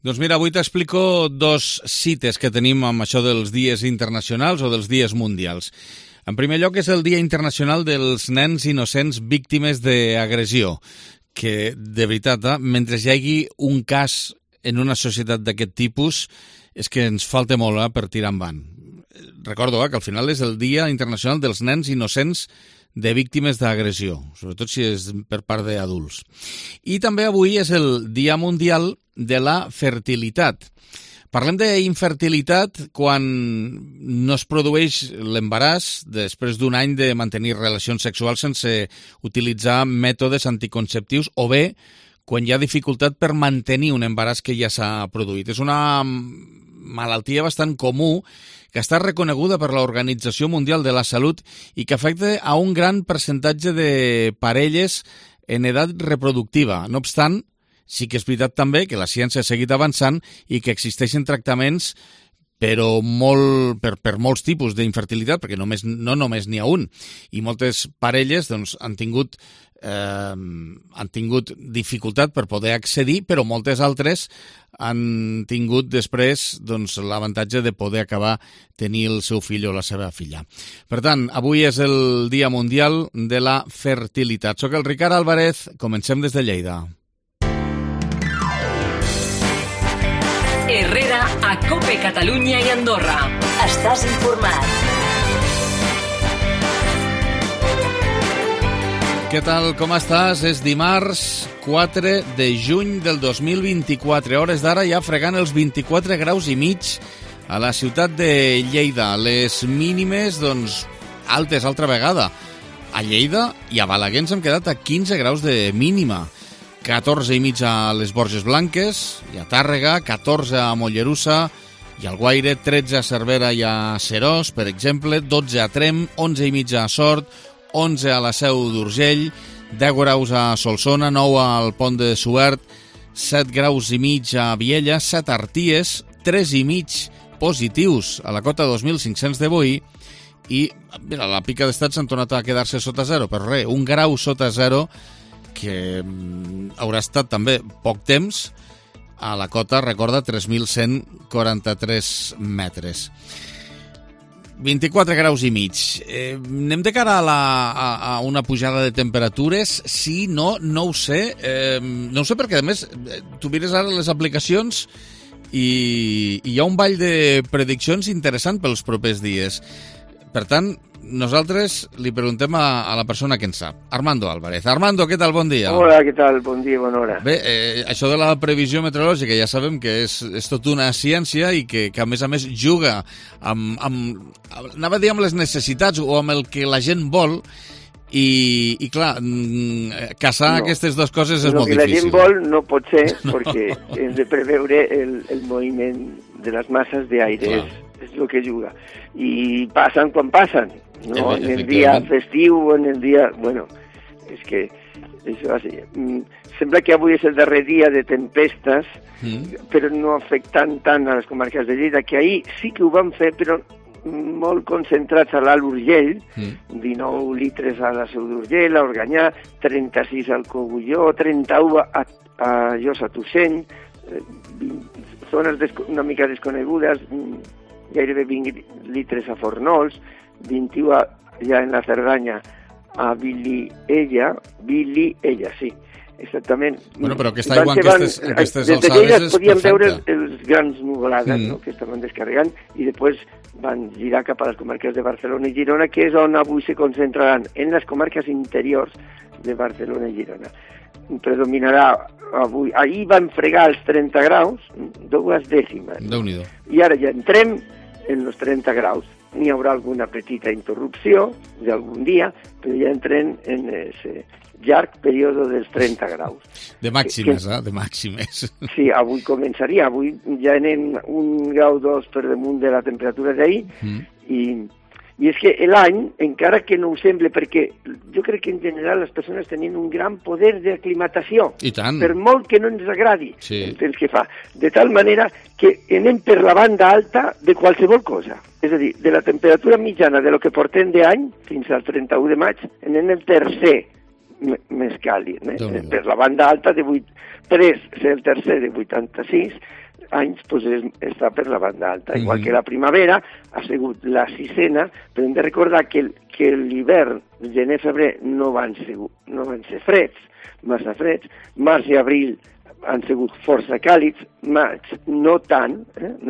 Doncs mira, avui t'explico dos cites que tenim amb això dels dies internacionals o dels dies mundials. En primer lloc és el Dia Internacional dels Nens Innocents Víctimes d'Agressió, que, de veritat, mentre hi hagi un cas en una societat d'aquest tipus, és que ens falta molt per tirar endavant. Recordo que al final és el Dia Internacional dels Nens Innocents de víctimes d'agressió, sobretot si és per part d'adults. I també avui és el Dia Mundial de la Fertilitat. Parlem d'infertilitat quan no es produeix l'embaràs després d'un any de mantenir relacions sexuals sense utilitzar mètodes anticonceptius o bé quan hi ha dificultat per mantenir un embaràs que ja s'ha produït. És una malaltia bastant comú que està reconeguda per l'Organització Mundial de la Salut i que afecta a un gran percentatge de parelles en edat reproductiva. No obstant, sí que és veritat també que la ciència ha seguit avançant i que existeixen tractaments però per molts tipus d'infertilitat, perquè no només n'hi ha un. I moltes parelles han tingut dificultat per poder accedir, però moltes altres han tingut després l'avantatge de poder acabar tenir el seu fill o la seva filla. Per tant, avui és el Dia Mundial de la Fertilitat. Soc el Ricard Álvarez, comencem des de Lleida. Herrera a COPE Catalunya i Andorra. Estàs informat. Què tal, com estàs? És dimarts 4 de juny del 2024. A hores d'ara ja fregant els 24 graus i mig a la ciutat de Lleida. Les mínimes, altes altra vegada. A Lleida i a Balaguer ens hem quedat a 15 graus de mínima. 14 i mig a les Borges Blanques i a Tàrrega, 14 a Mollerussa i al Guaire, 13 a Cervera i a Serós, per exemple, 12 a Trem, 11 i mig a Sort, 11 a la Seu d'Urgell, 10 graus a Solsona, 9 al Pont de Suert, 7 graus i mig a Viella, 7 a Arties, 3 i mig positius a la cota 2.500 de Boí i mira, la Pica d'Estat s'han tornat a quedar-se sota zero, però res, 1 grau sota zero que haurà estat també poc temps a la cota, recorda, 3.143 metres. 24 graus i mig. Anem de cara a una pujada de temperatures? Sí, no ho sé. No ho sé perquè, a més, tu mires ara les aplicacions i hi ha un ball de prediccions interessant pels propers dies. Per tant, nosaltres li preguntem a la persona que en sap, Armando Álvarez. Armando, què tal? Bon dia. Hola, què tal? Bon dia, bona hora. Bé, això de la previsió meteorològica ja sabem que és tot una ciència i que a més juga anava a dir amb les necessitats o amb el que la gent vol i clar, caçar aquestes dues coses és molt difícil. El que la gent vol no pot ser perquè hem de preveure el moviment de les masses d'aire, és el que juga. I passen quan passen, no en el dia festiu o en el dia... Bueno, és que això sembla que avui és el darrer dia de tempestes, però no afectant tant a les comarques de Lleida, que ahir sí que ho van fer, però molt concentrats a l'Alt Urgell, 19 litres a la Seu d'Urgell, a Organyà, 36 al Cogulló, 31 a Josa Tusseny, zones una mica desconegudes, gairebé 20 litres a Fornols, 21 ja en la Cerdanya a Vilella, sí, exactament. Bueno, però aquesta aigua en aquestes alçades és perfecta. Des de Lleida podíem veure els grans nuvolades que estaven descarregant i després van girar cap a les comarques de Barcelona i Girona, que és on avui se concentraran, en les comarques interiors de Barcelona i Girona. Predominarà avui. Ahir van fregar els 30 graus, 2 dècimes. Déu-n'hi-do. I ara ja entrem en els 30 graus. N'hi haurà alguna petita interrupció d'algun dia, però ja entrem en ese llarg període dels 30 graus. De màximes, de màximes. Sí, avui començaria. Avui ja anem 1 grau 2 per damunt de la temperatura d'ahir i és que l'any, encara que no ho sembla, perquè jo crec que en general les persones tenien un gran poder d'aclimatació. I tant. Per molt que no ens agradi el temps que fa. De tal manera que anem per la banda alta de qualsevol cosa. És a dir, de la temperatura mitjana de lo que portem d'any fins al 31 de maig, anem el tercer més càlid. Per la banda alta de 8, 3 és el tercer de 86, anys pues, està per la banda alta. Igual que la primavera ha sigut la 6a, però hem de recordar que l'hivern, gener-febrer, no van ser freds, massa freds. Març i abril han sigut força càlids, maig no tant,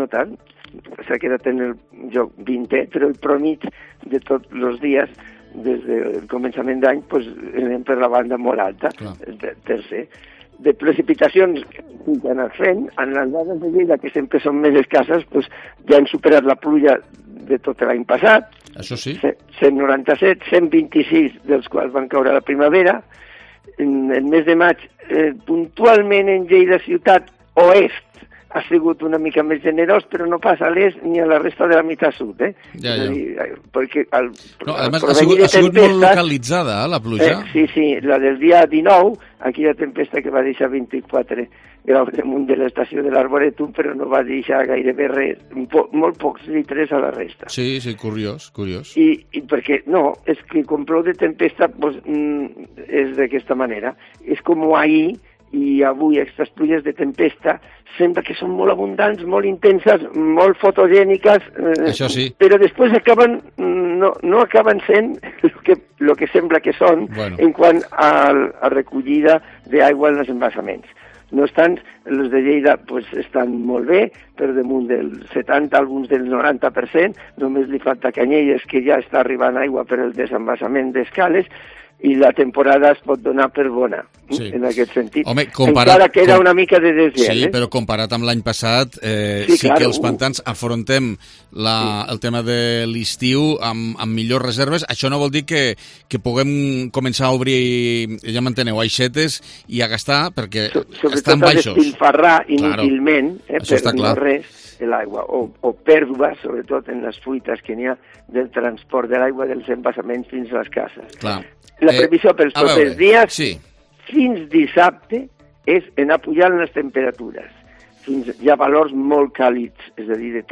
s'ha quedat en el joc 20è, però el promig de tots els dies des del començament d'any pues, anem per la banda molt alta, el tercer. De precipitacions que han anat fent, en les dades de Lleida, que sempre són més escasses, pues, ja han superat la pluja de tot l'any passat. Això sí. 197, 126 dels quals van caure a la primavera. En el mes de maig, puntualment en Lleida ciutat oest, ha sigut una mica més generós, però no passa a l'est ni a la resta de la meitat sud, Ja. Perquè a més, ha sigut molt localitzada, la pluja. Sí, la del dia 19, aquella tempesta que va deixar 24 graus damunt de l'estació de l'Arboretum, però no va deixar gairebé res, molt pocs litres a la resta. Sí, curiós. I perquè, no, és que com plou de tempesta, pues, és d'aquesta manera. És com ahir, i avui aquestes pluges de tempesta sembla que són molt abundants, molt intenses, molt fotogèniques, això sí. Però després no acaben sent el que sembla que són en quant a recollida d'aigua en els embassaments. No obstant, els de Lleida pues, estan molt bé, per damunt del 70, alguns del 90%, només li falta Canyelles, que ja està arribant aigua per el desembassament d'Escales, i la temporada es pot donar per bona, en aquest sentit. Home, encara queda una mica de desgel. Sí, però comparat amb l'any passat, que els pantans afrontem el tema de l'estiu amb millors reserves. Això no vol dir que puguem començar a obrir, ja m'enteneu, aixetes i a gastar, perquè estan baixos. Sobretot a despilfarrar inútilment, per no res, l'aigua, o pèrdua, sobretot en les fuites que n'hi ha del transport de l'aigua dels embassaments fins a les cases. Clar. La previsió pels propers dies, fins dissabte, és anar pujant les temperatures. Hi ha valors molt càlids, és a dir, de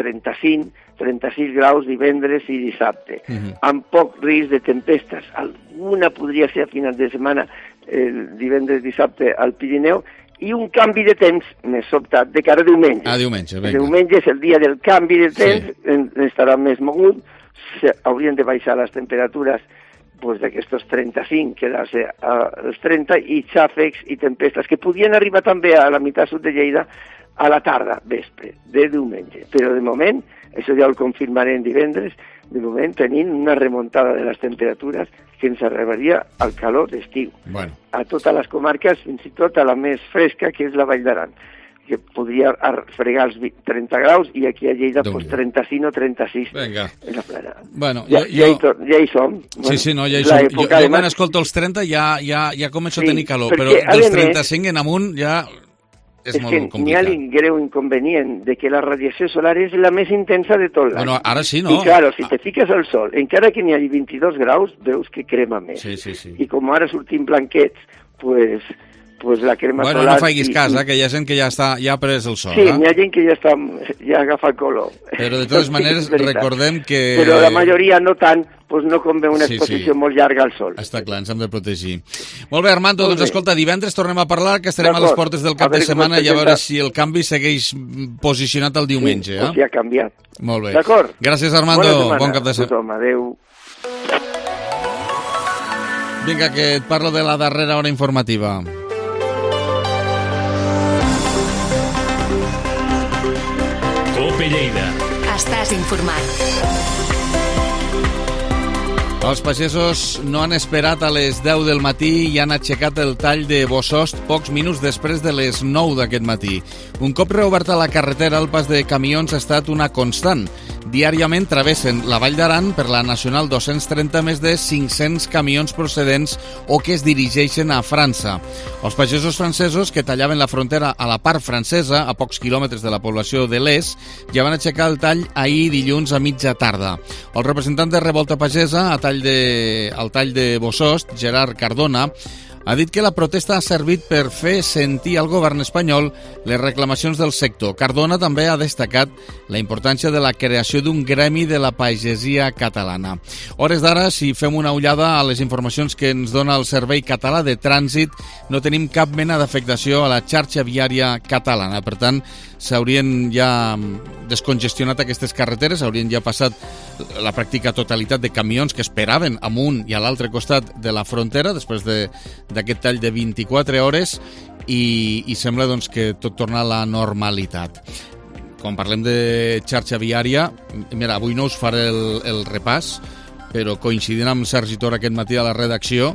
36 graus divendres i dissabte, amb poc risc de tempestes. Alguna podria ser a final de setmana, divendres, dissabte, al Pirineu, i un canvi de temps més sobtat de cara a diumenge. Diumenge, vinga. Diumenge és el dia del canvi de temps, estarà més mogut, haurien de baixar les temperatures d'aquestos 35, quedar-se als 30, i xàfecs i tempestes, que podien arribar també a la meitat sud de Lleida a la tarda, vespre, de diumenge. Però de moment, això ja ho confirmarem divendres, de moment tenim una remuntada de les temperatures que ens arribaria al calor d'estiu. A totes les comarques, fins i tot a la més fresca, que és la Vall d'Aran, que podria fregar els 30 graus, i aquí a Lleida 35 o 36 en la plana. Ja hi som. Sí, ja hi som. Jo quan escolto els 30 ja començo a tenir calor, però dels 35 en amunt ja és molt complicat. És que n'hi ha el greu inconvenient de que la radiació solar és la més intensa de tot l'any. Bueno, ara sí, no? I claro, si te fiques al sol, encara que n'hi hagi 22 graus, veus que crema més. Sí. I com ara sortim blanquets, pues la crema solar... Bueno, no faiguis cas, que hi ha gent que ja ha pres el sol. Sí, hi ha gent que ja agafa el color. Però de totes maneres recordem que... Però la majoria no tant, no convé una exposició molt llarga al sol. Està clar, ens hem de protegir. Molt bé, Armando, doncs escolta, divendres tornem a parlar, que estarem a les portes del cap de setmana i a veure si el canvi segueix posicionat el diumenge. Sí, si ha canviat. Molt bé. D'acord. Gràcies, Armando. Bon cap de setmana. Adéu. Vinga, que et parlo de la darrera hora informativa. Cope Lleida. Estàs informat. Els pagesos no han esperat a les 10 del matí i han aixecat el tall de Bosost pocs minuts després de les 9 d'aquest matí. Un cop reoberta la carretera, el pas de camions ha estat una constant. Diàriament travessen la Vall d'Aran per la Nacional 230 més de 500 camions procedents o que es dirigeixen a França. Els pagesos francesos que tallaven la frontera a la part francesa, a pocs quilòmetres de la població de Les, ja van aixecar el tall ahir dilluns a mitja tarda. El representant de Revolta Pagesa al tall de Bosost, Gerard Cardona, ha dit que la protesta ha servit per fer sentir al govern espanyol les reclamacions del sector. Cardona també ha destacat la importància de la creació d'un gremi de la pagesia catalana. Hores d'ara, si fem una ullada a les informacions que ens dona el Servei Català de Trànsit, no tenim cap mena d'afectació a la xarxa viària catalana. Per tant, s'haurien ja descongestionat aquestes carreteres, haurien ja passat la pràctica totalitat de camions que esperaven amunt i a l'altre costat de la frontera després d'aquest tall de 24 hores i sembla doncs, que tot torna a la normalitat. Quan parlem de xarxa viària, mira, avui no us faré el repàs, però coincidint amb Sergi Tor aquest matí a la redacció,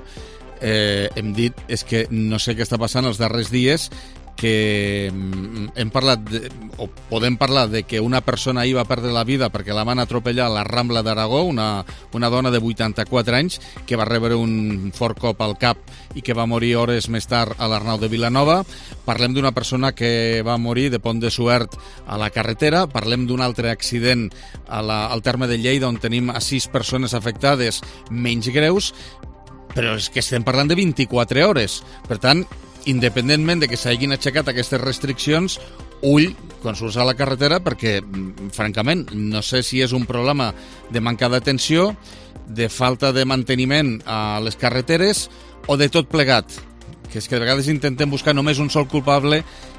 hem dit és que no sé què està passant els darrers dies, que hem parlat o podem parlar de que una persona ahir va perdre la vida perquè la van atropellar a la Rambla d'Aragó, una dona de 84 anys que va rebre un fort cop al cap i que va morir hores més tard a l'Arnau de Vilanova. Parlem d'una persona que va morir de Pont de Suert a la carretera. Parlem d'un altre accident al terme de Lleida on tenim a 6 persones afectades menys greus, però és que estem parlant de 24 hores. Per tant, independentment de que s'hagin aixecat aquestes restriccions, ull quan surts a la carretera perquè, francament, no sé si és un problema de manca d'atenció, de falta de manteniment a les carreteres o de tot plegat, que és que de vegades intentem buscar només un sol culpable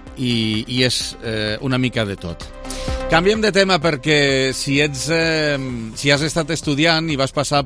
i és una mica de tot. Canviem de tema perquè si has estat estudiant i vas passar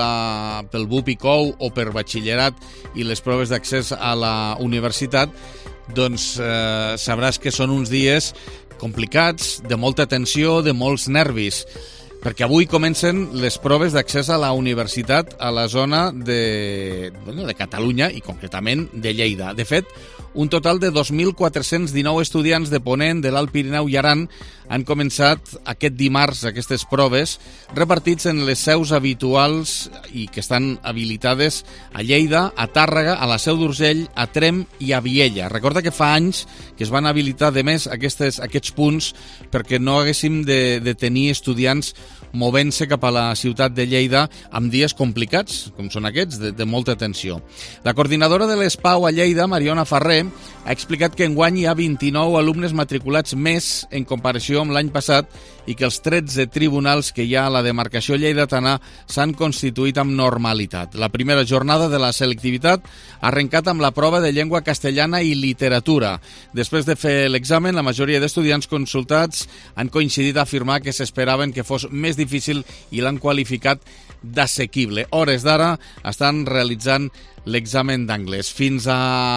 pel BUP i COU o per batxillerat i les proves d'accés a la universitat, doncs sabràs que són uns dies complicats, de molta tensió, de molts nervis, perquè avui comencen les proves d'accés a la universitat a la zona de Catalunya i concretament de Lleida. De fet, un total de 2.419 estudiants de Ponent, de l'Alt Pirineu i Aran han començat aquest dimarts aquestes proves repartits en les seus habituals i que estan habilitades a Lleida, a Tàrrega, a la Seu d'Urgell, a Tremp i a Viella. Recorda que fa anys que es van habilitar de més aquests punts perquè no haguéssim de tenir estudiants movent-se cap a la ciutat de Lleida amb dies complicats, com són aquests, de molta tensió. La coordinadora de l'ESPAU a Lleida, Mariona Ferrer, ha explicat que enguany hi ha 29 alumnes matriculats més en comparació amb l'any passat i que els 13 tribunals que hi ha a la demarcació lleidatana s'han constituït amb normalitat. La primera jornada de la selectivitat ha arrencat amb la prova de llengua castellana i literatura. Després de fer l'examen, la majoria d'estudiants consultats han coincidit a afirmar que s'esperaven que fos més difícil i l'han qualificat d'assequible. Hores d'ara estan realitzant l'examen d'anglès. Fins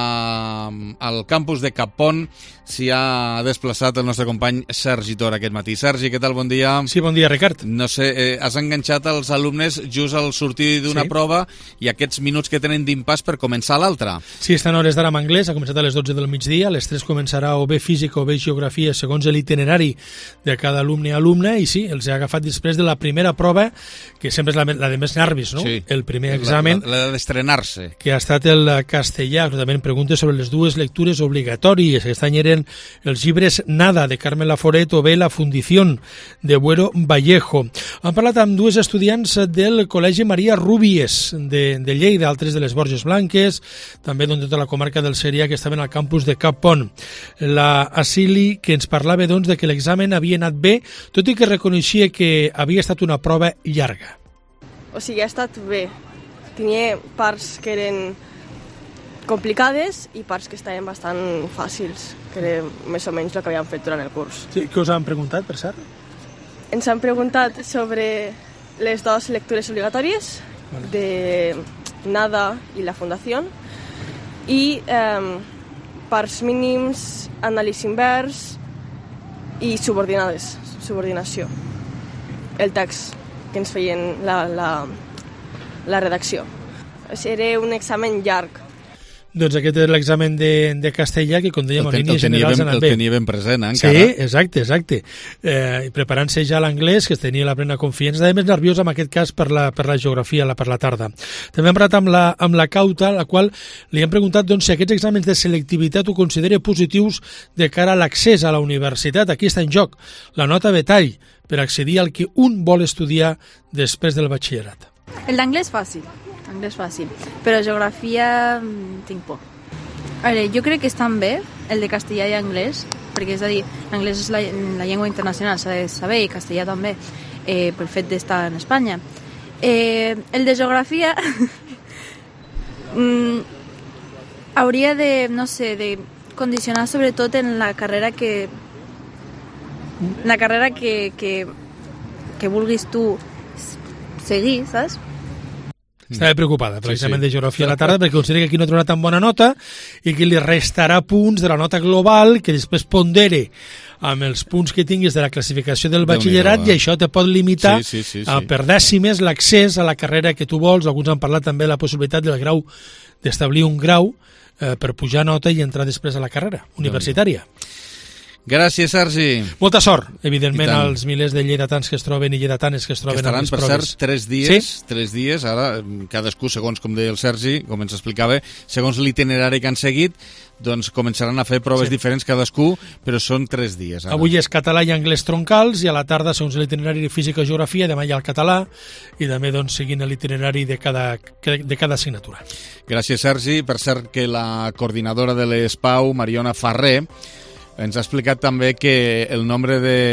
al campus de Cappont s'hi ha desplaçat el nostre company Sergi Tor aquest matí. Sergi, què tal? Bon dia. Sí, bon dia, Ricard. No sé, has enganxat els alumnes just al sortir d'una prova i aquests minuts que tenen d'impàs per començar l'altra. Sí, estan hores d'ara amb anglès, ha començat a les 12 del migdia, a les 3 començarà o bé física o bé geografia segons l'itinerari de cada alumne i alumna, i sí, els ha agafat després de la primera prova, que sempre és la de més nervis, no? Sí. El primer examen. La d'estrenar-se. Que ha estat el castellà, també preguntes sobre les dues lectures obligatòries. Aquest any eren els llibres Nada, de Carmen Laforet, o bé La Fundición, de Buero Vallejo. Han parlat amb dues estudiants del Col·legi Maria Rúbies, de Lleida, altres de les Borges Blanques, també de tota la comarca del Segrià, que estaven al campus de Cap Pont. La Asili, que ens parlava doncs, de que l'examen havia anat bé, tot i que reconeixia que havia estat una prova llarga. O sigui, ha estat bé. Tenia parts que eren complicades i parts que estaven bastant fàcils, que era més o menys el que havíem fet durant el curs. Sí, què us han preguntat, per cert? Ens han preguntat sobre les dues lectures obligatòries, de Nada i La Fundació, i parts mínims, anàlisi invers i subordinació. El text que ens feien la redacció. Era un examen llarg. Doncs aquest és l'examen de castellà que, com dèiem, a línies generals ha anat bé. El tenia ben present, encara. Sí, exacte. Preparant-se ja l'anglès, que tenia la plena confiança. Estava més nerviós en aquest cas per la geografia, per la tarda. També hem parlat amb la Cauta, a la qual li hem preguntat doncs, si aquests exàmens de selectivitat ho considera positius de cara a l'accés a la universitat. Aquí està en joc la nota vetall per accedir al que un vol estudiar després del batxillerat. El d'anglès fàcil. Anglès fàcil. Però geografia tinc por. A veure, jo crec que estan bé el de castellà i anglès, perquè és a dir, l'anglès és la llengua internacional, s'ha de saber, i castellà també, pel fet d'estar en Espanya. El de geografia hauria de, no sé, de condicionar sobretot en la carrera que vulguis tu seguir, saps? Estava preocupada, precisament, de geografia a la tarda, perquè considera que aquí no trobarà tan bona nota i que li restarà punts de la nota global que després pondere amb els punts que tinguis de la classificació del batxillerat, i això te pot limitar per dècimes l'accés a la carrera que tu vols. Alguns han parlat també de la possibilitat del grau, d'establir un grau per pujar nota i entrar després a la carrera universitària. Gràcies, Sergi. Molta sort, evidentment, als milers de lleidatans que es troben i lleidatanes que es troben a les proves. Que estaran, per cert, 3 dies, ara, cadascú, segons com deia el Sergi, com ens explicava, segons l'itinerari que han seguit, doncs començaran a fer proves diferents cadascú, però són 3 dies. Ara. Avui és català i anglès troncals, i a la tarda, segons l'itinerari de física i geografia, demà hi ha el català, i també doncs, seguint l'itinerari de cada assignatura. Gràcies, Sergi. Per cert, que la coordinadora de l'ESPAU, Mariona Ferrer, ens ha explicat també que el nombre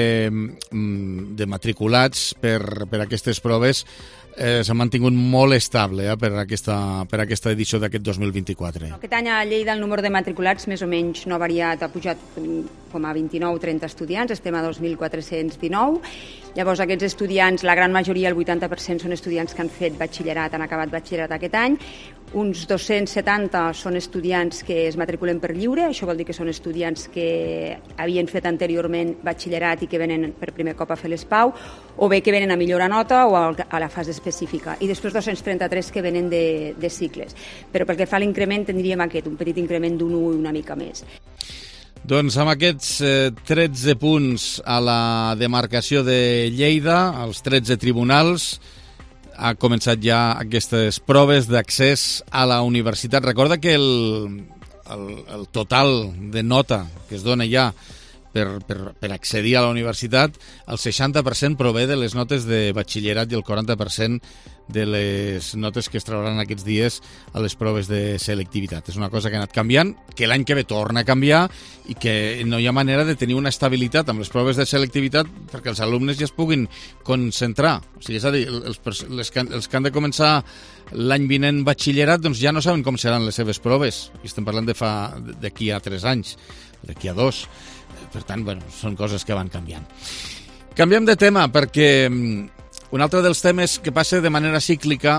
de matriculats per aquestes proves s'ha mantingut molt estable per aquesta edició d'aquest 2024. Aquest any a Lleida el número de matriculats més o menys no ha variat, ha pujat com a 29 o 30 estudiants, estem a 2.419. Llavors aquests estudiants, la gran majoria, el 80%, són estudiants que han fet batxillerat, han acabat batxillerat aquest any. Uns 270 són estudiants que es matriculen per lliure, això vol dir que són estudiants que havien fet anteriorment batxillerat i que venen per primer cop a fer l'ESPAU, o bé que venen a millorar nota o a la fase específica, i després 233 que venen de cicles. Però pel que fa a l'increment tindríem un petit increment d'un 1 i una mica més. Doncs amb aquests 13 punts a la demarcació de Lleida, als 13 tribunals, ha començat ja aquestes proves d'accés a la universitat. Recorda que el total de nota que es dona ja per accedir a la universitat, el 60% prové de les notes de batxillerat i el 40% de les notes que es trauran aquests dies a les proves de selectivitat. És una cosa que ha anat canviant, que l'any que ve torna a canviar i que no hi ha manera de tenir una estabilitat amb les proves de selectivitat perquè els alumnes ja es puguin concentrar. O sigui, és a dir, els que han de començar l'any vinent batxillerat doncs ja no saben com seran les seves proves. I estem parlant d'aquí a 3 anys, d'aquí a 2. Per tant, bueno, són coses que van canviant. Canviem de tema perquè un altre dels temes que passa de manera cíclica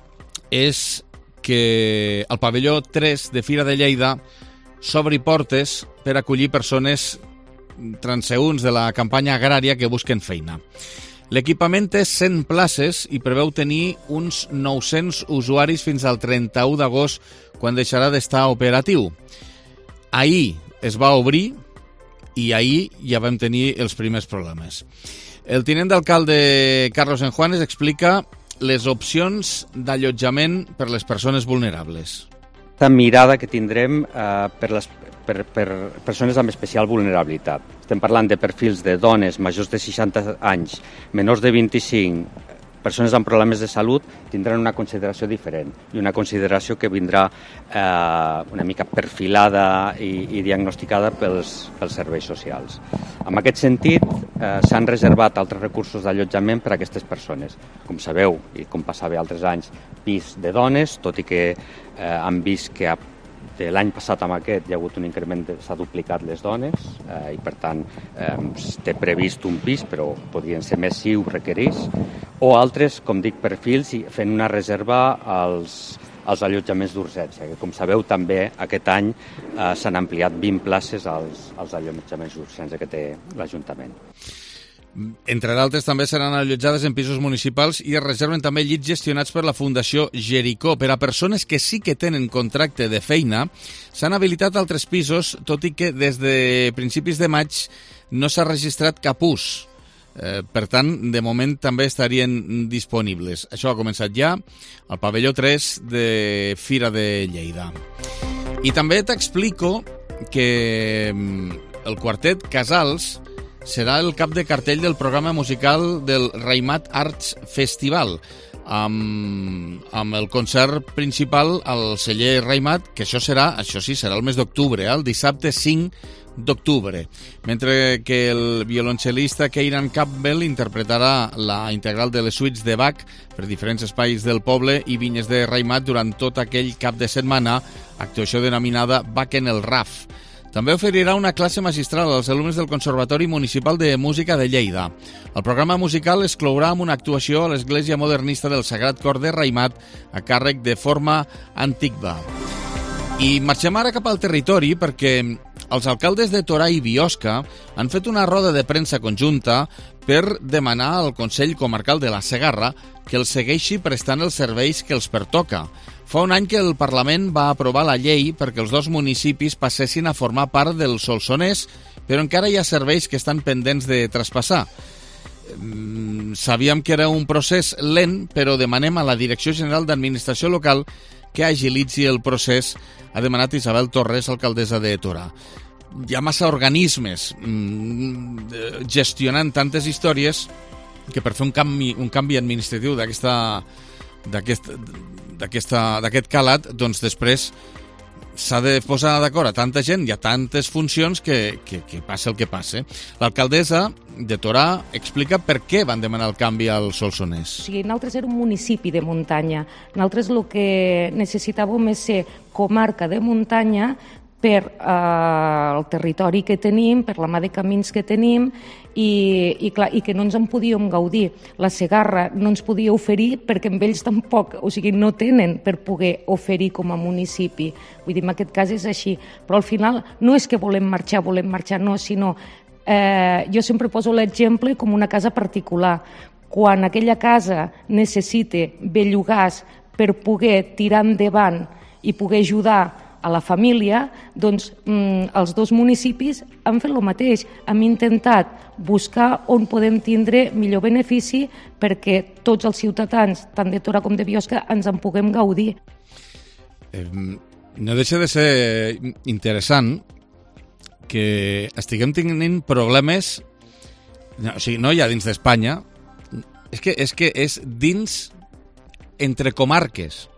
és que el pavelló 3 de Fira de Lleida s'obri portes per acollir persones transeünts de la campanya agrària que busquen feina. L'equipament té 100 places i preveu tenir uns 900 usuaris fins al 31 d'agost, quan deixarà d'estar operatiu. Ahir es va obrir i ahir ja vam tenir els primers problemes. El tinent d'alcalde Carlos Enjuanes explica les opcions d'allotjament per les persones vulnerables. La mirada que tindrem per persones amb especial vulnerabilitat. Estem parlant de perfils de dones majors de 60 anys, menors de 25, persones amb problemes de salut, tindran una consideració diferent i una consideració que vindrà una mica perfilada i diagnosticada pels serveis socials. En aquest sentit, s'han reservat altres recursos d'allotjament per a aquestes persones. Com sabeu, i com passava altres anys, pis de dones, tot i que han vist que de l'any passat amb aquest hi ha hagut un increment, s'ha duplicat les dones i per tant té previst un pis, però podrien ser més si ho requerís, o altres, com dic, perfils fent una reserva als allotjaments d'urgència, que com sabeu també aquest any s'han ampliat 20 places als allotjaments d'urgència que té l'Ajuntament. Entre d'altres, també seran allotjades en pisos municipals i es reserven també llits gestionats per la Fundació Jericó. Per a persones que sí que tenen contracte de feina, s'han habilitat altres pisos, tot i que des de principis de maig no s'ha registrat cap ús. Per tant, de moment també estarien disponibles. Això ha començat ja al pavelló 3 de Fira de Lleida. I també t'explico que el quartet Casals serà el cap de cartell del programa musical del Raimat Arts Festival. amb el concert principal al celler Raimat, que això sí, serà el mes d'octubre, el dissabte 5 d'octubre, mentre que el violoncel·lista Kieran Campbell interpretarà la integral de les suites de Bach per diferents espais del poble i vinyes de Raimat durant tot aquell cap de setmana, actuació denominada Bach en el RAF. També oferirà una classe magistral als alumnes del Conservatori Municipal de Música de Lleida. El programa musical es clourà amb una actuació a l'Església Modernista del Sagrat Cor de Raimat a càrrec de Forma Antigba. I marxem ara cap al territori perquè els alcaldes de Torà i Biosca han fet una roda de premsa conjunta per demanar al Consell Comarcal de la Segarra que els segueixi prestant els serveis que els pertoca. Fa un any que el Parlament va aprovar la llei perquè els dos municipis passessin a formar part del Solsonès, però encara hi ha serveis que estan pendents de traspassar. Sabíem que era un procés lent, però demanem a la Direcció General d'Administració Local que agilitzi el procés, ha demanat Isabel Torres, alcaldessa de Torà. Hi ha massa organismes gestionant tantes històries que per fer un canvi administratiu d'aquest calat, doncs després s'ha de posar d'acord a tanta gent i a tantes funcions que passa el que passa. L'alcaldessa de Torà explica per què van demanar el canvi al Solsonès. O sigui, nosaltres era un municipi de muntanya. Nosaltres el que necessitàvem és ser comarca de muntanya per el territori que tenim, per la mà de camins que tenim i que no ens en podíem gaudir. La Segarra no ens podia oferir perquè amb ells tampoc, o sigui, no tenen per poder oferir com a municipi. Vull dir, en aquest cas és així. Però al final no és que volem marxar, no, sinó jo sempre poso l'exemple com una casa particular. Quan aquella casa necessita bellugars per poder tirar endavant i poder ajudar a la família, doncs els dos municipis han fet el mateix. Hem intentat buscar on podem tindre millor benefici perquè tots els ciutadans, tant de Torà com de Biosca, ens en puguem gaudir. No deixa de ser interessant que estiguem tenint problemes, o sigui, no ja dins d'Espanya, és que és dins entre comarques.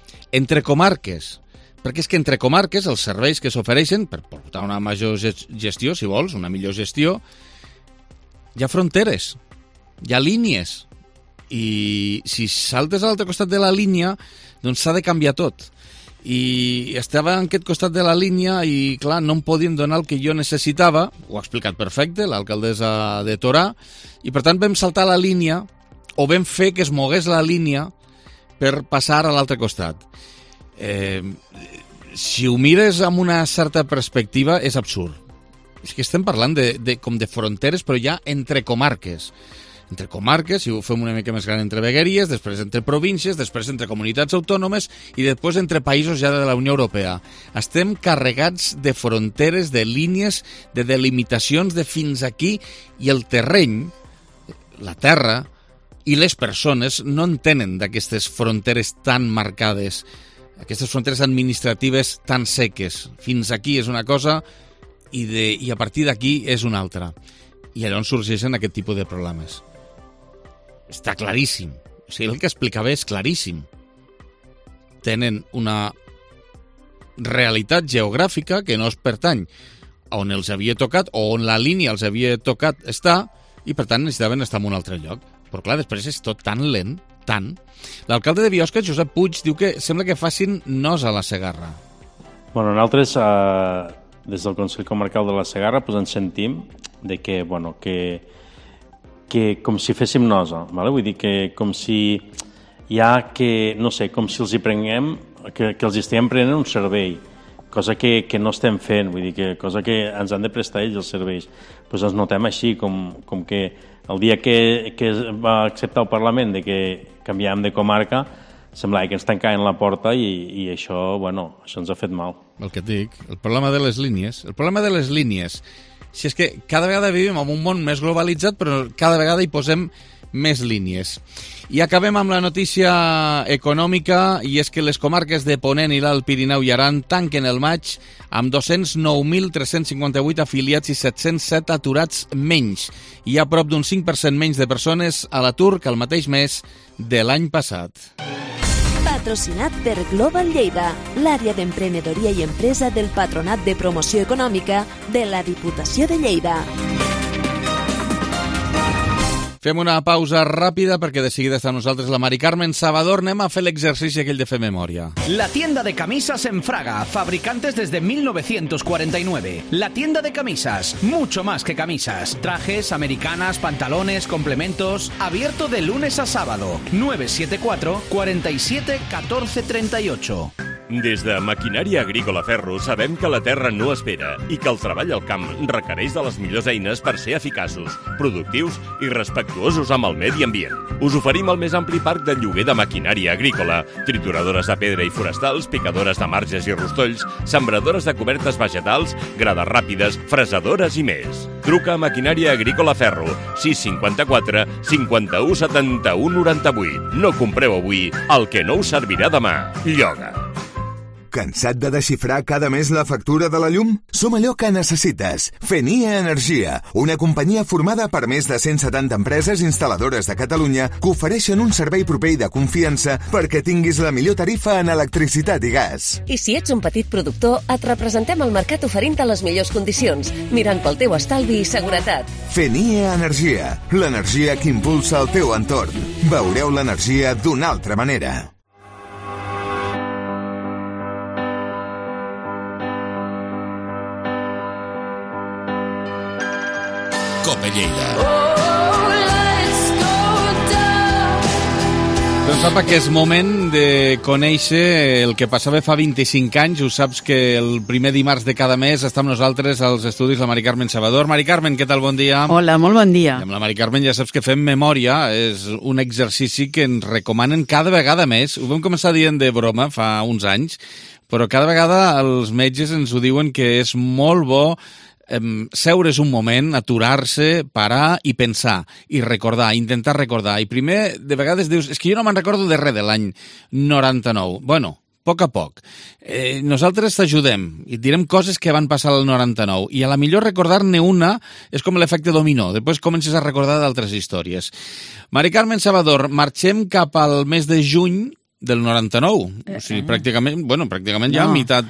Perquè és que entre comarques els serveis que s'ofereixen per portar una major gestió, si vols, una millor gestió, hi ha fronteres, hi ha línies, i si saltes a l'altre costat de la línia, doncs s'ha de canviar tot. I estava en aquest costat de la línia i, clar, no em podien donar el que jo necessitava, ho ha explicat perfecte l'alcaldessa de Torà, i per tant vam saltar la línia, o vam fer que es mogués la línia per passar a l'altre costat. Si ho mires amb una certa perspectiva és absurd. És que estem parlant com de fronteres, però ja entre comarques. Entre comarques, si ho fem una mica més gran, entre vegueries, després entre províncies, després entre comunitats autònomes i després entre països ja de la Unió Europea. Estem carregats de fronteres, de línies, de delimitacions de fins aquí, i el terreny, la terra i les persones no entenen d'aquestes fronteres tan marcades, aquestes fronteres administratives tan seques. Fins aquí és una cosa i a partir d'aquí és una altra. I llavors sorgeixen aquest tipus de problemes. Està claríssim. O sigui, el que explicava és claríssim. Tenen una realitat geogràfica que no es pertany a on els havia tocat o on la línia els havia tocat estar i per tant necessitaven estar en un altre lloc. Però clar, després és tot tan lent, tant. L'alcalde de Biosca, Josep Puig, diu que sembla que facin nos a la Segarra. Bueno, nosaltres, des del Consell Comarcal de la Segarra, pues ens sentim de que, bueno, que com si féssim nosa, ¿vale? Vull dir que com si hi ha que, no sé, com si els hi prenguem, que els estiguem prenent un servei, cosa que no estem fent, vull dir que cosa que ens han de prestar ells els serveis. Pues ens notem així, com que el dia que va acceptar el Parlament de que canviàvem de comarca, semblava que ens tancaven la porta i això, bueno, això ens ha fet mal. El que et dic, el problema de les línies, si és que cada vegada vivim en un món més globalitzat, però cada vegada hi posem més línies. I acabem amb la notícia econòmica, i és que les comarques de Ponent i l'Alt Pirineu i Aran tanquen el maig amb 209.358 afiliats i 707 aturats menys. Hi ha prop d'un 5% menys de persones a l'atur que el mateix mes de l'any passat. Patrocinat per Global Lleida, l'àrea d'emprenedoria i empresa del Patronat de Promoció Econòmica de la Diputació de Lleida. Fem una pausa ràpida perquè de seguida està amb nosaltres la Mari Carmen Salvador. Anem a fer l'exercici aquell de fer memòria. La tienda de camisas en Fraga, fabricantes desde 1949. La tienda de camisas, mucho más que camisas. Trajes, americanas, pantalones, complementos. Abierto de lunes a sábado. 974 47 14 38. Des de Maquinària Agrícola Ferro sabem que la terra no espera i que el treball al camp requereix de les millors eines per ser eficaços, productius i respectuosos amb el medi ambient. Us oferim el més ampli parc de lloguer de maquinària agrícola, trituradores de pedra i forestals, picadores de marges i rostolls, sembradores de cobertes vegetals, grades ràpides, fresadores i més. Truca a Maquinària Agrícola Ferro, 654 51 71 98. No compreu avui el que no us servirà demà. Lloga. Cansat de desxifrar cada mes la factura de la llum? Som allò que necessites. Fenia Energia, una companyia formada per més de 170 empreses instal·ladores de Catalunya que ofereixen un servei proper i de confiança perquè tinguis la millor tarifa en electricitat i gas. I si ets un petit productor, et representem al mercat oferint-te les millors condicions, mirant pel teu estalvi i seguretat. Fenia Energia, l'energia que impulsa el teu entorn. Veureu l'energia d'una altra manera. Copa Lleida. Doncs apa, que és moment de conèixer el que passava fa 25 anys. Ho saps que el primer dimarts de cada mes està amb nosaltres als estudis la Mari Carmen Salvador. Mari Carmen, què tal? Bon dia. Hola, molt bon dia. I amb la Mari Carmen ja saps que fem memòria. És un exercici que ens recomanen cada vegada més. Ho vam començar dient de broma fa uns anys, però cada vegada els metges ens ho diuen que és molt bo seure's un moment, aturar-se, parar i pensar, i recordar, intentar recordar. I primer, de vegades dius, és que jo no me'n recordo de res de l'any 99. Bueno, a poc. Nosaltres t'ajudem i et direm coses que van passar al 99. I a la millor recordar-ne una és com l'efecte dominó. Després comences a recordar d'altres històries. Mari Carmen Salvador, marxem cap al mes de juny del 99. O sigui, pràcticament ja a meitat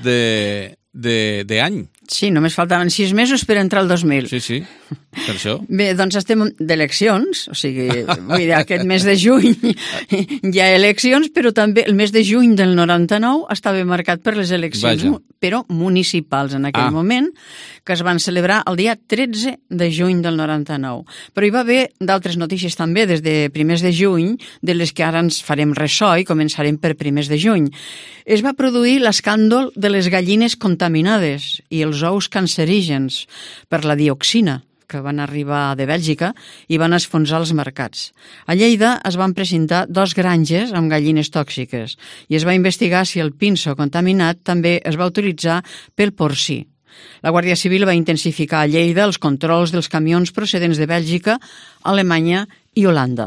d'any. Sí, només faltaven 6 mesos per entrar al 2000. Sí, per això. Bé, doncs estem d'eleccions, o sigui, vull dir, aquest mes de juny hi ha eleccions, però també el mes de juny del 99 estava marcat per les eleccions, però municipals en aquell moment, que es van celebrar el dia 13 de juny del 99. Però hi va haver d'altres notícies també, des de primers de juny, de les que ara ens farem ressò i començarem per primers de juny. Es va produir l'escàndol de les gallines contaminades i els ous cancerígens per la dioxina, que van arribar de Bèlgica i van enfonsar els mercats. A Lleida es van presentar 2 granges amb gallines tòxiques i es va investigar si el pinso contaminat també es va utilitzar pel porcí. La Guàrdia Civil va intensificar a Lleida els controls dels camions procedents de Bèlgica, Alemanya i Holanda.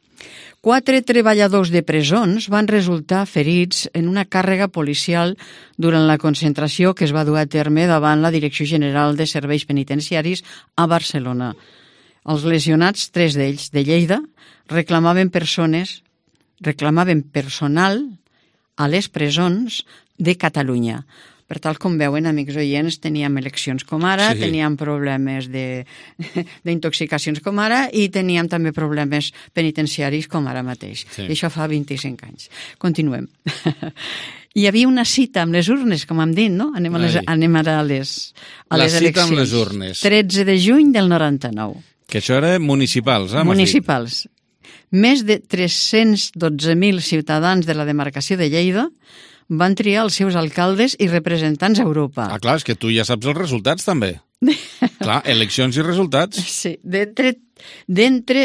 4 treballadors de presons van resultar ferits en una càrrega policial durant la concentració que es va dur a terme davant la Direcció General de Serveis Penitenciaris a Barcelona. Els lesionats, 3 d'ells de Lleida, reclamaven personal a les presons de Catalunya. Per tal com veuen, amics oients, teníem eleccions com ara, teníem problemes d'intoxicacions com ara i teníem també problemes penitenciaris com ara mateix. I això fa 25 anys. Continuem. Hi havia una cita amb les urnes, com hem dit, no? Anem ara a les eleccions. La cita amb les urnes. 13 de juny del 99. Que això era municipals, eh? Municipals. Més de 312.000 ciutadans de la demarcació de Lleida van triar els seus alcaldes i representants a Europa. Ah, clar, és que tu ja saps els resultats, també. Clar, eleccions i resultats. Sí, d'entre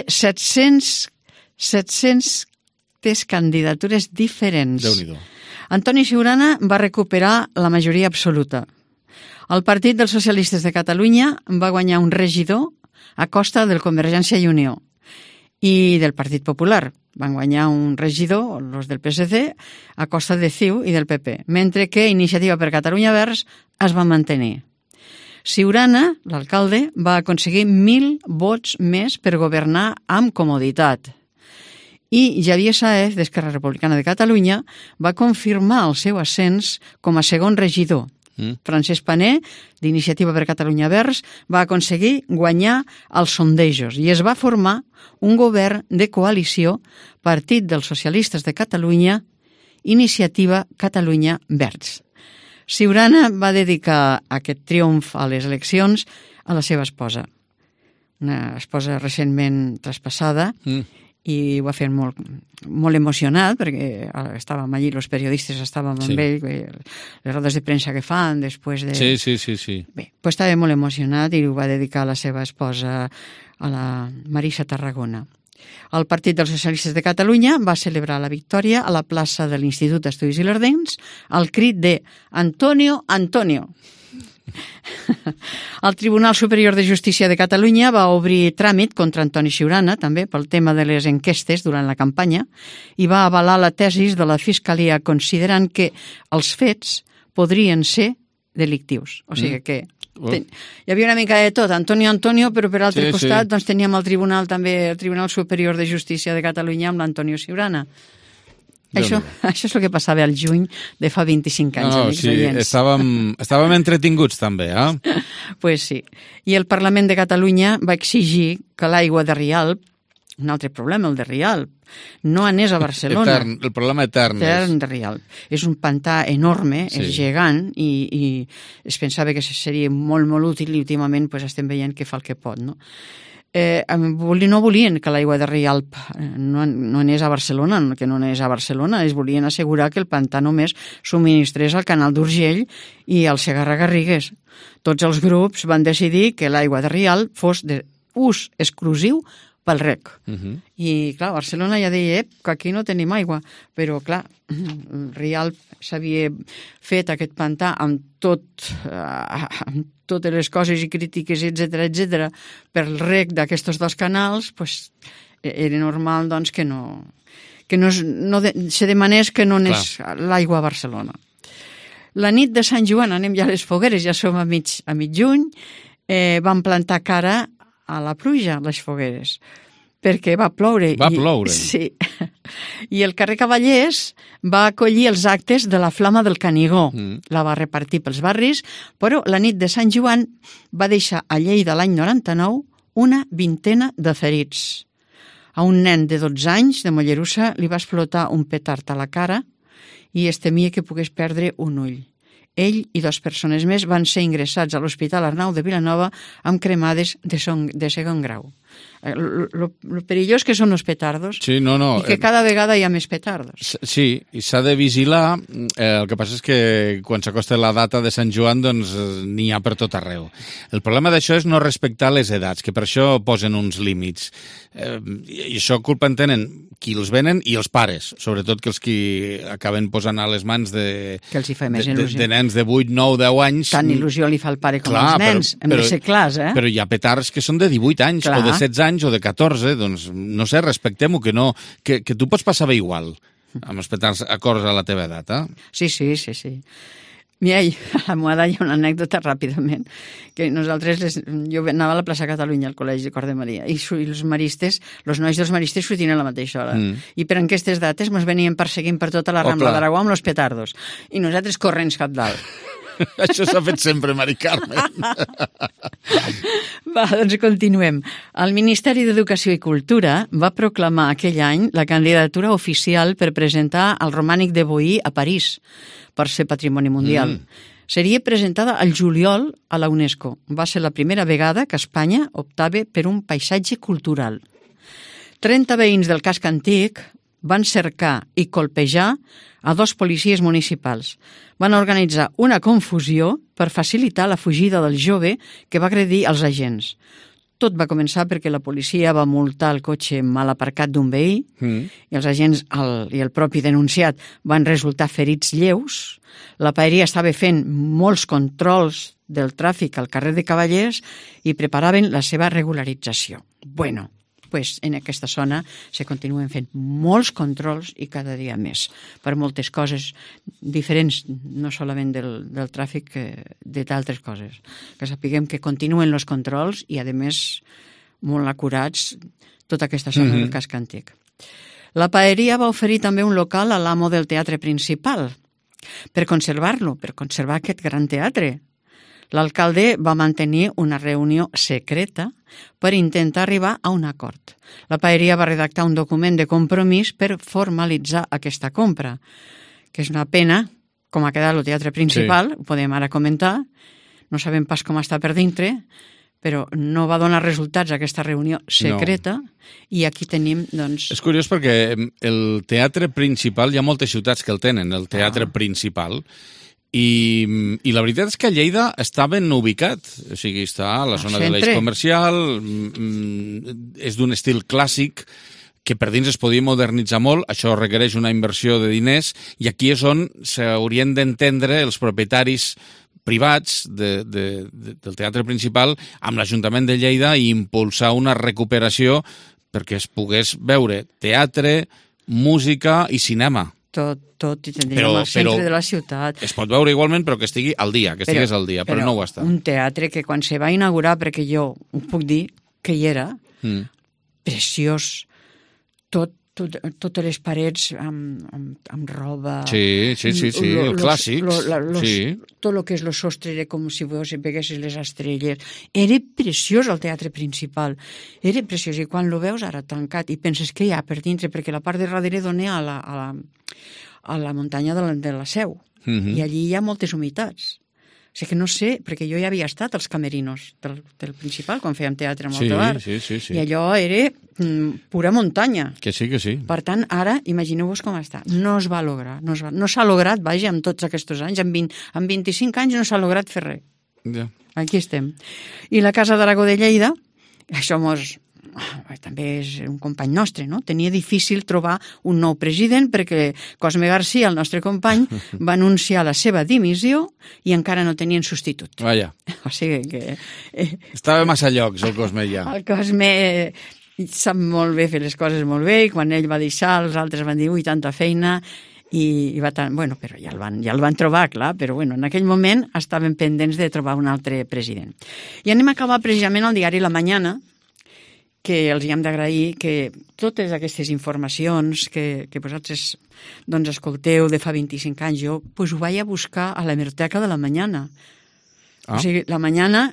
700 candidatures diferents. Déu-n'hi-do. Antoni Siurana va recuperar la majoria absoluta. El Partit dels Socialistes de Catalunya va guanyar un regidor a costa del Convergència i Unió. i del Partit Popular. Van guanyar un regidor, els del PSC, a costa de CiU i del PP, mentre que Iniciativa per Catalunya Verds es va mantenir. Ciurana, l'alcalde, va aconseguir 1.000 vots més per governar amb comoditat. I Javier Sáez, d'Esquerra Republicana de Catalunya, va confirmar el seu ascens com a segon regidor. Francesc Pané, d'Iniciativa per Catalunya Verds, va aconseguir guanyar els sondejos i es va formar un govern de coalició, Partit dels Socialistes de Catalunya, Iniciativa Catalunya Verds. Ciurana va dedicar aquest triomf a les eleccions a la seva esposa, una esposa recentment traspassada, i ho va fer molt, molt emocionat, perquè estàvem allí, els periodistes estàvem amb ell, les rodes de premsa que fan després de... Sí. Bé, doncs estava molt emocionat i ho va dedicar a la seva esposa, a la Marisa Tarragona. El Partit dels Socialistes de Catalunya va celebrar la victòria a la plaça de l'Institut d'Estudis Ilerdencs al crit de «Antonio, Antonio!». El Tribunal Superior de Justícia de Catalunya va obrir tràmit contra Antoni Ciurana, també pel tema de les enquestes durant la campanya, i va avalar la tesi de la Fiscalia considerant que els fets podrien ser delictius. O sigui que hi havia una mica de tot, Antonio, Antonio, però per altre costat doncs teníem el Tribunal també, el Tribunal Superior de Justícia de Catalunya amb l'Antonio Ciurana. Això és el que passava al juny de fa 25 anys, amics oients. Estàvem entretinguts també, Pues sí. I el Parlament de Catalunya va exigir que l'aigua de Rialp, un altre problema, el de Rialp, no anés a Barcelona. El problema etern de Rialp. És un pantà enorme, és gegant, i es pensava que seria molt, molt útil, i últimament estem veient que fa el que pot, no? No volien que l'aigua de Rialp no anés a Barcelona, que no anés a Barcelona, es volien assegurar que el pantà només subministrés al canal d'Urgell i al Segarra-Garrigues. Tots els grups van decidir que l'aigua de Rialp fos d'ús exclusiu pel rec. I, clar, Barcelona ja deia que aquí no tenim aigua, però, clar, Rialp s'havia fet aquest pantà amb totes les coses i crítiques, etc., per el rec d'aquests dos canals, era normal doncs, que se demanés que no anés l'aigua a Barcelona. La nit de Sant Joan, anem ja a les fogueres, ja som a mig juny, van plantar cara a la pluja, les fogueres, perquè va ploure. Va ploure? Sí. I el carrer Cavallers va acollir els actes de la Flama del Canigó. La va repartir pels barris, però la nit de Sant Joan va deixar a Lleida l'any 99 una vintena de ferits. A un nen de 12 anys de Mollerussa li va explotar un petard a la cara i es temia que pogués perdre un ull. Ell i 2 persones més van ser ingressats a l'Hospital Arnau de Vilanova amb cremades de segon grau. Lo perillós que són els petardos i que cada vegada hi ha més petardos. Sí, i s'ha de vigilar. El que passa és que quan s'acosta la data de Sant Joan doncs n'hi ha per tot arreu. El problema d'això és no respectar les edats, que per això posen uns límits. I això culpa en tenen qui els venen i els pares, sobretot que els qui acaben posant a les mans de nens de 8, 9, 10 anys. Tant il·lusió li fa el pare com als nens, hem de ser clars, Però hi ha petards que són de 18 anys, o de 16 anys, o de 14, doncs, no sé, respectem-ho, que tu pots passar bé igual amb els petards acords a la teva edat, Sí. Mira, a la Moada hi ha una anècdota ràpidament, que nosaltres, jo anava a la plaça Catalunya, al Col·legi de Cor de Maria, i els maristes, els nois dels maristes sortien a la mateixa hora. I per aquestes dates ens venien perseguint per tota la Rambla d'Aragó amb els petardos. I nosaltres corrents cap dalt. Això s'ha fet sempre, Mari Carmen. Va, doncs continuem. El Ministeri d'Educació i Cultura va proclamar aquell any la candidatura oficial per presentar el Romànic de Boí a París, per ser patrimoni mundial. Seria presentada al juliol a la UNESCO. Va ser la primera vegada que Espanya optava per un paisatge cultural. 30 veïns del casc antic van cercar i colpejar a 2 policies municipals. Van organitzar una confusió per facilitar la fugida del jove que va agredir els agents. Tot va començar perquè la policia va multar el cotxe mal aparcat d'un veí i els agents i el propi denunciat van resultar ferits lleus. La paeria estava fent molts controls del tràfic al carrer de Cavallers i preparaven la seva regularització. Bueno, pues, en aquesta zona se continuen fent molts controls i cada dia més, per moltes coses diferents, no solament del tràfic, d'altres coses. Que sapiguem que continuen els controls i, a més, molt acurats tota aquesta zona del casc antic. La paeria va oferir també un local a l'amo del teatre principal per conservar-lo, per conservar aquest gran teatre. L'alcalde va mantenir una reunió secreta per intentar arribar a un acord. La paeria va redactar un document de compromís per formalitzar aquesta compra, que és una pena, com ha quedat el teatre principal, ho podem ara comentar, no sabem pas com està per dintre, però no va donar resultats aquesta reunió secreta, i aquí tenim, doncs... És curiós perquè el teatre principal, hi ha moltes ciutats que el tenen, el teatre principal, i la veritat és que a Lleida està ben ubicat, o sigui, està a la zona de l'eix comercial, és d'un estil clàssic, que per dins es podia modernitzar molt, això requereix una inversió de diners, i aquí és on s'haurien d'entendre els propietaris privats del teatre principal amb l'Ajuntament de Lleida i impulsar una recuperació perquè es pogués veure teatre, música i cinema. Tot i tindríem al centre de la ciutat. Es pot veure igualment, però que estigui al dia, que estigués al dia, però no ho està. Un teatre que quan se va inaugurar, perquè jo ho puc dir, que hi era, preciós, totes les parets amb roba... Sí, el clàssic. Tot el que és el sostre era com si veguessis les estrelles. Era preciós el teatre principal. Era preciós, i quan lo veus ara tancat i penses que hi ha per dintre, perquè la part de darrere dona a la muntanya de la Seu, i allí hi ha moltes humitats. O sigui que no sé, perquè jo ja havia estat als camerinos del principal, quan fèiem teatre amb Alto Bar, i allò era pura muntanya. Que sí. Per tant, ara, imagineu-vos com està. No es va lograr. No s'ha lograt, vaja, en tots aquests anys. En 25 anys no s'ha lograt fer res. Ja. Aquí estem. I la Casa d'Aragó de Lleida, això també és un company nostre, no? Tenia difícil trobar un nou president perquè Cosme García, el nostre company, va anunciar la seva dimissió i encara no tenien substitut. Vaja. O sigui que... Estava massa llocs, el Cosme, ja. El Cosme sap molt bé fer les coses molt bé, i quan ell va deixar, els altres van dir, ui, tanta feina, i va tant... Bueno, però ja el van trobar, clar, però bueno, en aquell moment estaven pendents de trobar un altre president. I anem a acabar precisament al diari La Mañana, que els hi hem d'agrair que totes aquestes informacions que vosaltres doncs, escolteu de fa 25 anys, jo pues, ho vaig a buscar a la hemeroteca de La Mañana. O sigui, La Mañana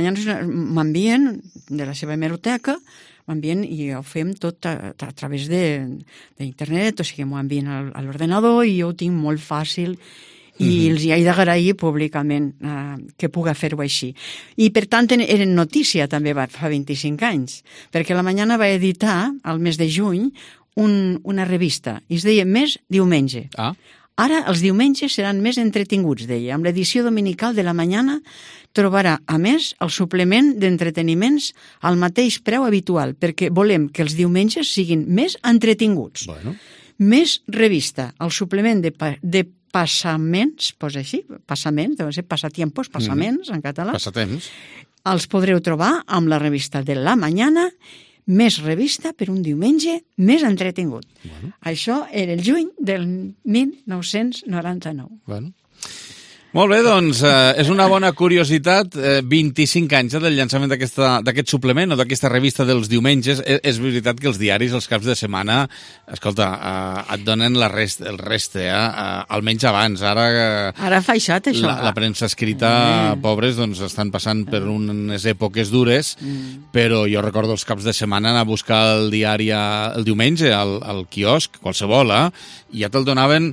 m'envien de la seva hemeroteca, m'envien i ho fem tot a través d'internet, o sigui, m'ho envien a l'ordenador i jo ho tinc molt fàcil i els hi he d'agrair públicament que puga fer-ho així. I, per tant, eren notícia també fa 25 anys, perquè La Mañana va editar, al mes de juny, una revista, i es deia Més Diumenge. Ara els diumenges seran més entretinguts, deia. Amb l'edició dominical de La Mañana trobarà, a més, el suplement d'entreteniments al mateix preu habitual, perquè volem que els diumenges siguin més entretinguts. Més revista, el suplement de passaments, posa així, passaments, deuen ser passatiempos, passaments en català. Passatemps. Els podreu trobar amb la revista de La Mañana, més revista per un diumenge més entretingut. Això era el juny del 1999. Molt bé, doncs, és una bona curiositat, 25 anys del llançament d'aquest suplement o d'aquesta revista dels diumenges. És veritat que els diaris, els caps de setmana, escolta, et donen el reste, almenys abans. Ara fa aixat, això. La premsa escrita, pobres, doncs estan passant per unes èpoques dures, però jo recordo els caps de setmana anar a buscar el diari el diumenge al quiosc, qualsevol, i ja te'l donaven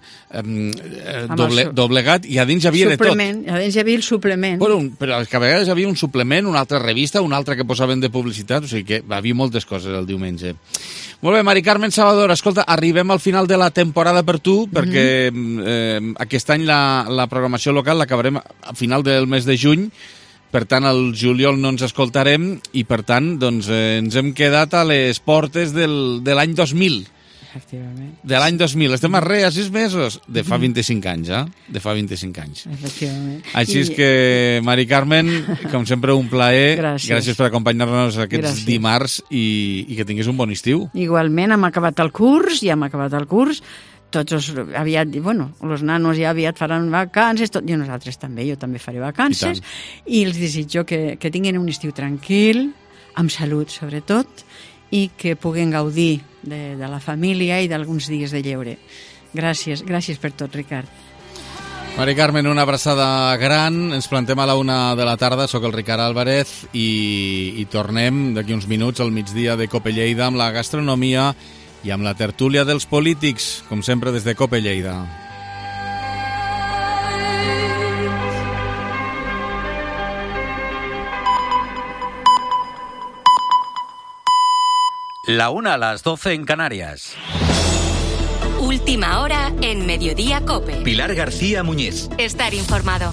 doblegat, i a dins hi havia de tot. A dins hi havia el suplement. Però que a vegades hi havia un suplement, una altra revista, una altra que posaven de publicitat, o sigui que hi havia moltes coses el diumenge. Molt bé, Mari Carmen Salvador, escolta, arribem al final de la temporada per tu, perquè aquest any la programació local l'acabarem a final del mes de juny, per tant, al juliol no ens escoltarem i, per tant, doncs, ens hem quedat a les portes de l'any 2000. Efectivament. De l'any 2000. Estem a 6 mesos de fa 25 anys, De fa 25 anys. Efectivament. Així és que, Mari Carmen, com sempre, un plaer. Gràcies per acompanyar-nos aquests dimarts i que tinguis un bon estiu. Igualment, hem acabat el curs, tots aviat, els nanos ja aviat faran vacances, i nosaltres també, jo també faré vacances, i els desitjo que tinguin un estiu tranquil, amb salut sobretot, i que puguen gaudir de la família i d'alguns dies de lleure. Gràcies per tot, Ricard. Mari Carmen, una abraçada gran. Ens plantem a la 1 de la tarda. Soc el Ricard Álvarez i tornem d'aquí uns minuts al migdia de Cope Lleida amb la gastronomia i amb la tertúlia dels polítics, com sempre des de Cope Lleida. La 1 a las 12 en Canarias. Última hora en Mediodía Cope. Pilar García Muñiz. Estar informado.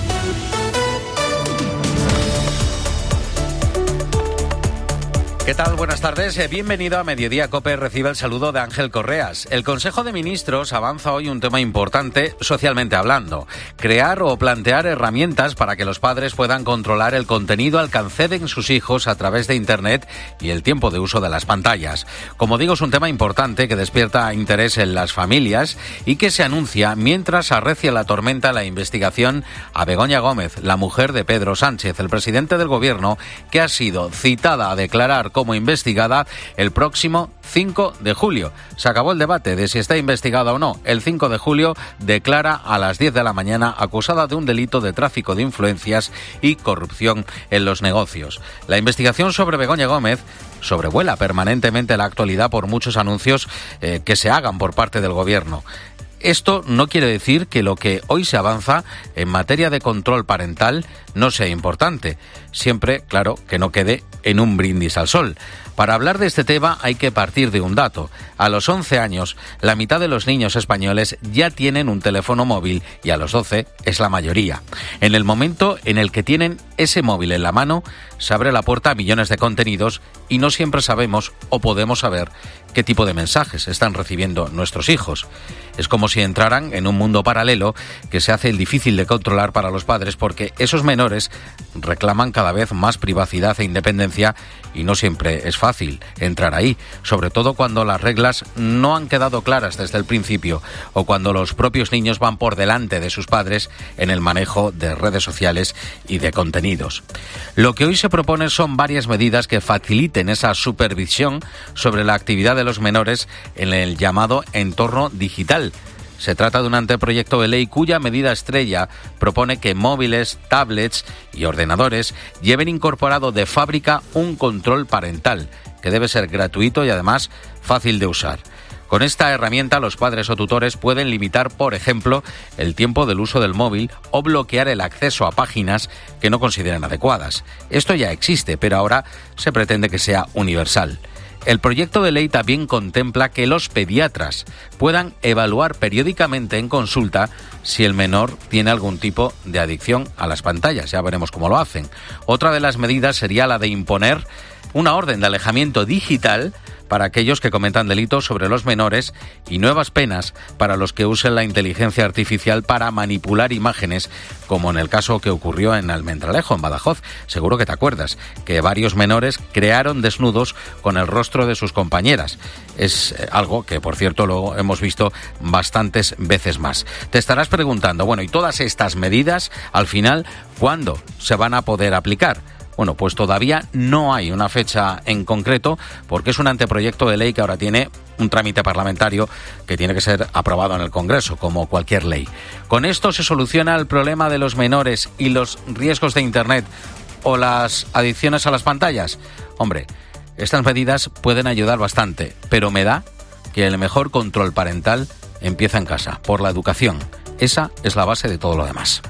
¿Qué tal? Buenas tardes. Bienvenido a Mediodía Cope. Recibe el saludo de Ángel Correas. El Consejo de Ministros avanza hoy un tema importante socialmente hablando. Crear o plantear herramientas para que los padres puedan controlar el contenido al que acceden sus hijos a través de Internet y el tiempo de uso de las pantallas. Como digo, es un tema importante que despierta interés en las familias y que se anuncia mientras arrecia la tormenta la investigación a Begoña Gómez, la mujer de Pedro Sánchez, el presidente del Gobierno, que ha sido citada a declarar como investigada el próximo 5 de julio. Se acabó el debate de si está investigada o no. El 5 de julio declara a las 10 de la mañana acusada de un delito de tráfico de influencias y corrupción en los negocios. La investigación sobre Begoña Gómez sobrevuela permanentemente la actualidad por muchos anuncios que se hagan por parte del Gobierno. Esto no quiere decir que lo que hoy se avanza en materia de control parental no sea importante. Siempre, claro, que no quede en un brindis al sol. Para hablar de este tema hay que partir de un dato. A los 11 años, la mitad de los niños españoles ya tienen un teléfono móvil y a los 12 es la mayoría. En el momento en el que tienen ese móvil en la mano, se abre la puerta a millones de contenidos y no siempre sabemos o podemos saber qué tipo de mensajes están recibiendo nuestros hijos. Es como si entraran en un mundo paralelo que se hace difícil de controlar para los padres porque esos menores reclaman cada vez más privacidad e independencia y no siempre es fácil entrar ahí, sobre todo cuando las reglas no han quedado claras desde el principio o cuando los propios niños van por delante de sus padres en el manejo de redes sociales y de contenidos. Lo que hoy se propone son varias medidas que faciliten esa supervisión sobre la actividad de los menores en el llamado entorno digital. Se trata de un anteproyecto de ley cuya medida estrella propone que móviles, tablets y ordenadores lleven incorporado de fábrica un control parental, que debe ser gratuito y además fácil de usar. Con esta herramienta los padres o tutores pueden limitar, por ejemplo, el tiempo del uso del móvil o bloquear el acceso a páginas que no consideren adecuadas. Esto ya existe, pero ahora se pretende que sea universal. El proyecto de ley también contempla que los pediatras puedan evaluar periódicamente en consulta si el menor tiene algún tipo de adicción a las pantallas. Ya veremos cómo lo hacen. Otra de las medidas sería la de imponer una orden de alejamiento digital para aquellos que cometan delitos sobre los menores y nuevas penas para los que usen la inteligencia artificial para manipular imágenes, como en el caso que ocurrió en Almendralejo, en Badajoz. Seguro que te acuerdas, que varios menores crearon desnudos con el rostro de sus compañeras. Es algo que, por cierto, lo hemos visto bastantes veces más. Te estarás preguntando, bueno, ¿y todas estas medidas, al final, cuándo se van a poder aplicar? Bueno, pues todavía no hay una fecha en concreto porque es un anteproyecto de ley que ahora tiene un trámite parlamentario que tiene que ser aprobado en el Congreso, como cualquier ley. ¿Con esto se soluciona el problema de los menores y los riesgos de Internet o las adicciones a las pantallas? Hombre, estas medidas pueden ayudar bastante, pero me da que el mejor control parental empieza en casa, por la educación. Esa es la base de todo lo demás.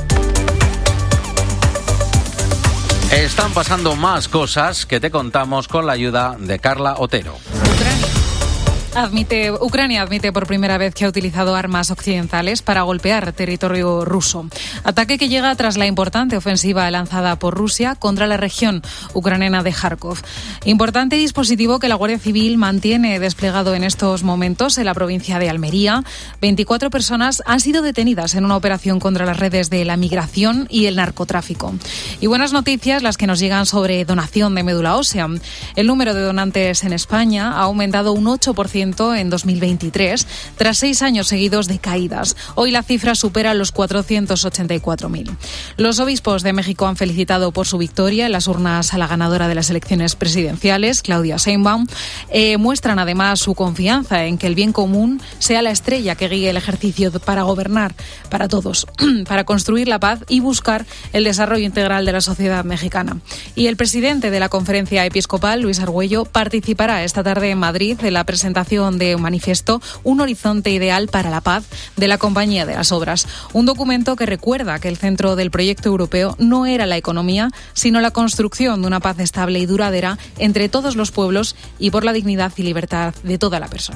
Están pasando más cosas que te contamos con la ayuda de Carla Otero. Ucrania admite por primera vez que ha utilizado armas occidentales para golpear territorio ruso. Ataque que llega tras la importante ofensiva lanzada por Rusia contra la región ucraniana de Kharkov. Importante dispositivo que la Guardia Civil mantiene desplegado en estos momentos en la provincia de Almería. 24 personas han sido detenidas en una operación contra las redes de la migración y el narcotráfico. Y buenas noticias las que nos llegan sobre donación de médula ósea. El número de donantes en España ha aumentado un 8% en 2023, tras 6 años seguidos de caídas. Hoy la cifra supera los 484.000. Los obispos de México han felicitado por su victoria en las urnas a la ganadora de las elecciones presidenciales, Claudia Sheinbaum. Muestran además su confianza en que el bien común sea la estrella que guíe el ejercicio para gobernar para todos, para construir la paz y buscar el desarrollo integral de la sociedad mexicana. Y el presidente de la Conferencia Episcopal, Luis Argüello, participará esta tarde en Madrid en la presentación de un manifiesto, Un horizonte ideal para la paz, de la Compañía de las Obras. Un documento que recuerda que el centro del proyecto europeo no era la economía, sino la construcción de una paz estable y duradera entre todos los pueblos y por la dignidad y libertad de toda la persona.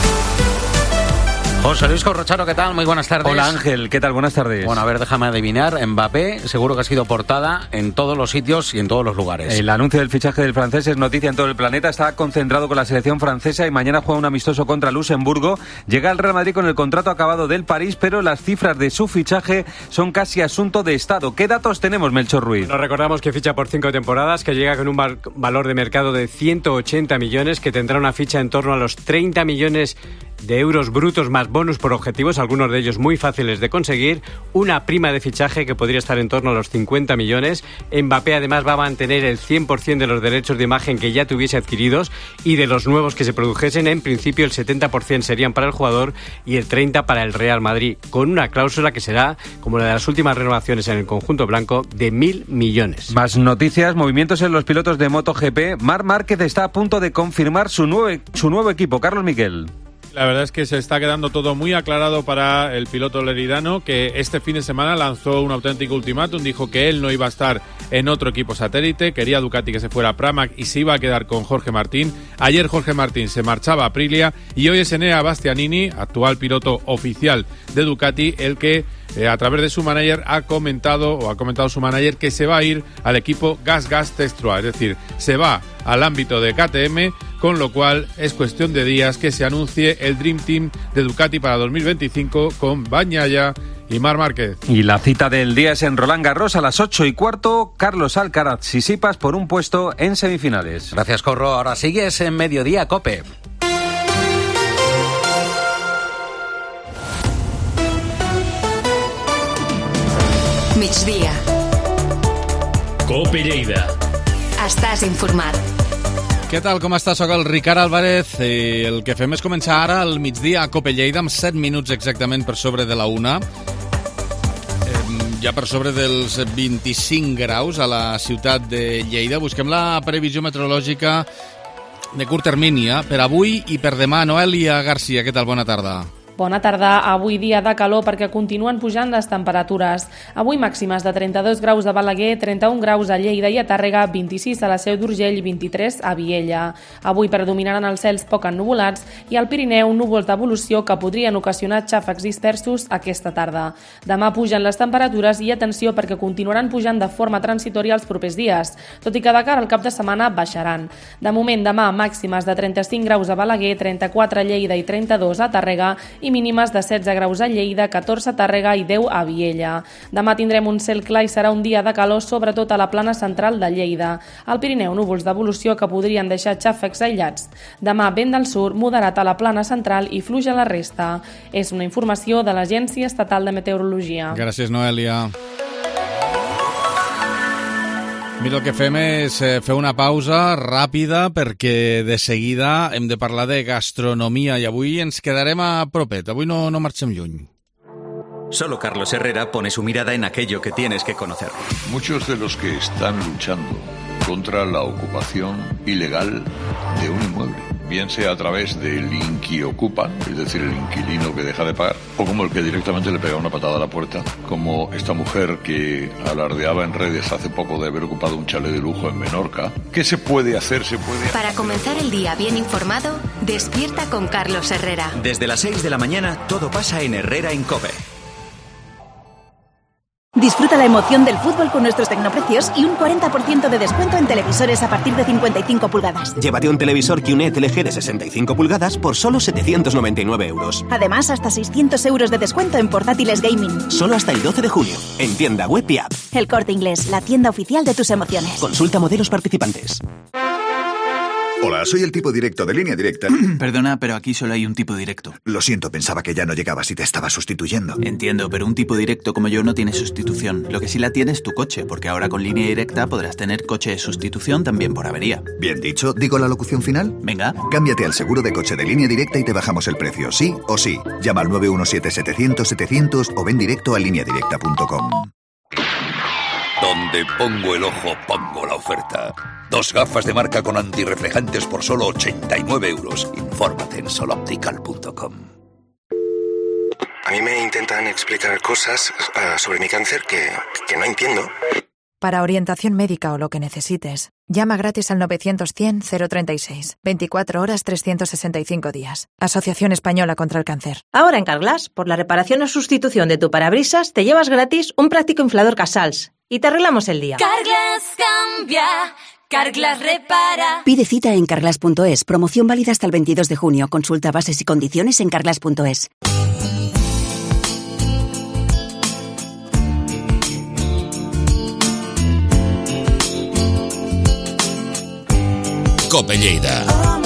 José Luis Corrocharo, ¿qué tal? Muy buenas tardes. Hola Ángel, ¿qué tal? Buenas tardes. Bueno, a ver, déjame adivinar. Mbappé seguro que ha sido portada en todos los sitios y en todos los lugares. El anuncio del fichaje del francés es noticia en todo el planeta. Está concentrado con la selección francesa y mañana juega un amistoso contra Luxemburgo. Llega al Real Madrid con el contrato acabado del París, pero las cifras de su fichaje son casi asunto de Estado. ¿Qué datos tenemos, Melchor Ruiz? Nos recordamos que ficha por 5 temporadas, que llega con un valor de mercado de 180 millones, que tendrá una ficha en torno a los 30 millones de euros brutos más bonus por objetivos, algunos de ellos muy fáciles de conseguir, una prima de fichaje que podría estar en torno a los 50 millones. Mbappé además va a mantener el 100% de los derechos de imagen que ya tuviese adquiridos y de los nuevos que se produjesen, en principio el 70% serían para el jugador y el 30% para el Real Madrid, con una cláusula que será, como la de las últimas renovaciones en el conjunto blanco, de 1.000 millones. Más noticias, movimientos en los pilotos de MotoGP. Marc Márquez está a punto de confirmar su nuevo equipo. Carlos Miquel. La verdad es que se está quedando todo muy aclarado para el piloto leridano, que este fin de semana lanzó un auténtico ultimátum. Dijo que él no iba a estar en otro equipo satélite, quería Ducati que se fuera a Pramac y se iba a quedar con Jorge Martín. Ayer Jorge Martín se marchaba a Aprilia y hoy es Enea Bastianini, actual piloto oficial de Ducati, el que a través de su manager ha comentado su manager que se va a ir al equipo Gas Test-Trois, es decir, se va al ámbito de KTM, con lo cual es cuestión de días que se anuncie el Dream Team de Ducati para 2025 con Bagnaia y Marc Márquez. Y la cita del día es en Roland Garros a las 8:15, Carlos Alcaraz Tsitsipas por un puesto en semifinales. Gracias, Corro. Ahora sigues en Mediodía Cope. Migdia. Cope Lleida. Estàs informat. Què tal, com estàs? Soc el Ricard Álvarez i el que fem és començar ara al migdia a Cope Lleida amb 7 minuts exactament per sobre de la 1. Ja per sobre dels 25 graus a la ciutat de Lleida. Busquem la previsió meteorològica de curt termini per avui i per demà. Noelia Garcia, què tal? Bona tarda. Bona tarda. Avui dia de calor perquè continuen pujant les temperatures. Avui màximes de 32 graus a Balaguer, 31 graus a Lleida i a Tàrrega, 26 a la Seu d'Urgell i 23 a Viella. Avui predominaran els cels poc ennuvolats i al Pirineu núvols d'evolució que podrien ocasionar xàfecs dispersos aquesta tarda. Demà pugen les temperatures i atenció perquè continuaran pujant de forma transitòria els propers dies, tot i que de cara al cap de setmana baixaran. De moment, demà màximes de 35 graus a Balaguer, 34 a Lleida i 32 a Tàrrega i mínimes de 16 graus a Lleida, 14 a Tàrrega i 10 a Viella. Demà tindrem un cel clar i serà un dia de calor, sobretot a la plana central de Lleida. Al Pirineu, núvols d'evolució que podrien deixar xàfecs aïllats. Demà, vent del sud, moderat a la plana central i fluix a la resta. És una informació de l'Agència Estatal de Meteorologia. Gràcies, Noelia. Mira, el que fem és fer una pausa ràpida perquè de seguida hem de parlar de gastronomia i avui ens quedarem a propet. Avui no marxem lluny. Solo Carlos Herrera pone su mirada en aquello que tienes que conocer. Muchos de los que están luchando contra la ocupación ilegal de un inmueble bien sea a través del inquiocupa, es decir, el inquilino que deja de pagar, o como el que directamente le pega una patada a la puerta, como esta mujer que alardeaba en redes hace poco de haber ocupado un chalet de lujo en Menorca. ¿Qué se puede hacer? Para comenzar el día bien informado, despierta con Carlos Herrera. Desde las 6 de la mañana, todo pasa en Herrera en COPE. Disfruta la emoción del fútbol con nuestros tecnoprecios y un 40% de descuento en televisores a partir de 55 pulgadas. Llévate un televisor QNET LG de 65 pulgadas por solo 799 euros. Además, hasta 600 euros de descuento en portátiles gaming. Solo hasta el 12 de junio, en tienda web y app. El Corte Inglés, la tienda oficial de tus emociones. Consulta modelos participantes. Hola, soy el tipo directo de Línea Directa. Perdona, pero aquí solo hay un tipo directo. Lo siento, pensaba que ya no llegabas y te estaba sustituyendo. Entiendo, pero un tipo directo como yo no tiene sustitución. Lo que sí la tiene es tu coche, porque ahora con Línea Directa podrás tener coche de sustitución también por avería. Bien dicho, ¿digo la locución final? Venga. Cámbiate al seguro de coche de Línea Directa y te bajamos el precio, sí o sí. Llama al 917-700-700 o ven directo a lineadirecta.com. Donde pongo el ojo, pongo la oferta. 2 gafas de marca con antirreflejantes por solo 89 euros. Infórmate en soloptical.com. A mí me intentan explicar cosas sobre mi cáncer que no entiendo. Para orientación médica o lo que necesites, llama gratis al 900-100-036. 24 horas, 365 días. Asociación Española contra el Cáncer. Ahora en Carglass, por la reparación o sustitución de tu parabrisas, te llevas gratis un práctico inflador Casals. Y te arreglamos el día. Carglass cambia, Carglass repara. Pide cita en carglass.es. Promoción válida hasta el 22 de junio. Consulta bases y condiciones en carglass.es. Cope Lleida.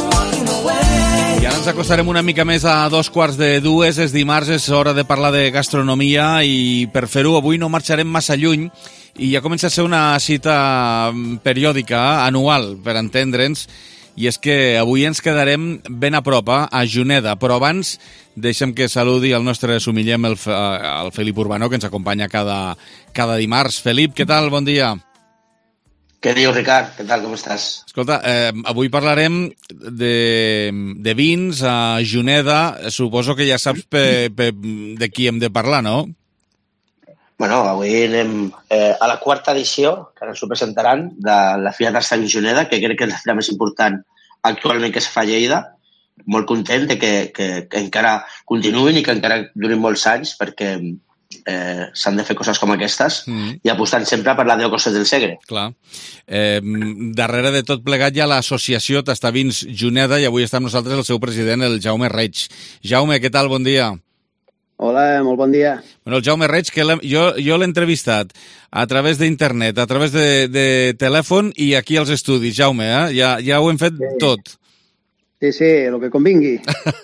I ara ens acostarem una mica més a 2:45. És dimarts, és hora de parlar de gastronomia i per fer-ho avui no marxarem massa lluny i ja comença a ser una cita periòdica, anual, per entendre'ns, i és que avui ens quedarem ben a prop, a Juneda, però abans deixem que saludi el nostre sumillem, el Felip Urbano, que ens acompanya cada dimarts. Felip, què tal? Bon dia. Què dius, Ricard? Què tal, com estàs? Escolta, avui parlarem de vins a Juneda. Suposo que ja saps de qui hem de parlar, no? Bueno, avui anem a la 4ª edició, que ara ens ho presentaran, de la Fira d'Artesania Juneda, que crec que és la fira més important actualment que es fa a Lleida. Molt content de que encara continuïn i que encara durin molts anys, perquè s'han de fer coses com aquestes i apostant sempre per la 10 coses del Segre. Clar. Darrere de tot plegat hi ha l'associació Tastavins Juneda i avui està amb nosaltres el seu president, el Jaume Reig. Jaume, què tal? Bon dia. Hola, molt bon dia. Bueno, el Jaume Reig, que jo l'he entrevistat a través d'internet, a través de telèfon i aquí als estudis, Jaume, ja ho hem fet tot. Sí, el que convingui.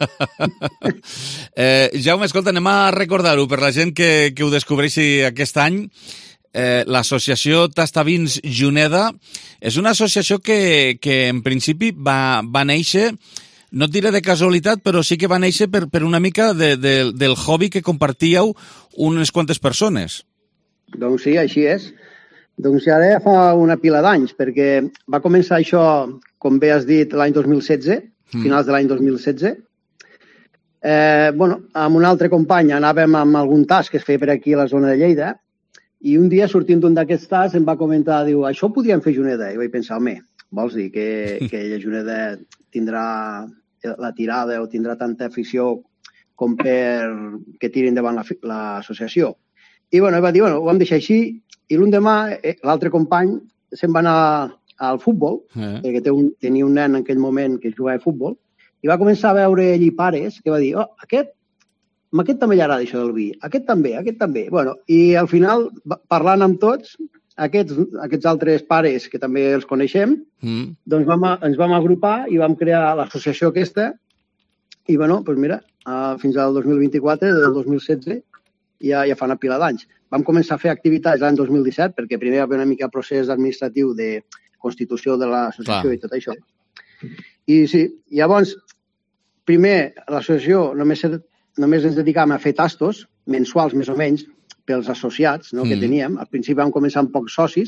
Jaume, escolta, anem a recordar-ho per la gent que ho descobreixi aquest any. L'associació Tastavins Juneda és una associació que en principi va néixer, no et diré de casualitat, però sí que va néixer per una mica del hobby que compartíeu unes quantes persones. Doncs sí, així és. Doncs ara ja fa una pila d'anys, perquè va començar això, com bé has dit, l'any 2016, finals de l'any 2016. Amb un altre company anàvem amb algun tas que es feia per aquí a la zona de Lleida i un dia, sortint d'un d'aquests tas, em va comentar, diu, això ho podríem fer a Juneda. I vaig pensar, home, vols dir que a Juneda tindrà la tirada o tindrà tanta afició com per que tirin davant l'associació. I va dir, ho vam deixar així i l'endemà l'altre company se'n va anar al futbol, perquè tenia un nen en aquell moment que jugava a futbol, i va començar a veure allí pares que va dir, aquest també li agrada això del vi, aquest també. I al final, parlant amb tots, aquests altres pares que també els coneixem, doncs ens vam agrupar i vam crear l'associació aquesta i, mira, fins al 2024, del 2016, ja fa una pila d'anys. Vam començar a fer activitats l'any 2017 perquè primer hi havia una mica procés administratiu de constitució de l'associació i tot això. I sí, llavors, primer, l'associació només ens dedicàvem a fer tastos mensuals més o menys pels associats que teníem. Al principi vam començar amb pocs socis,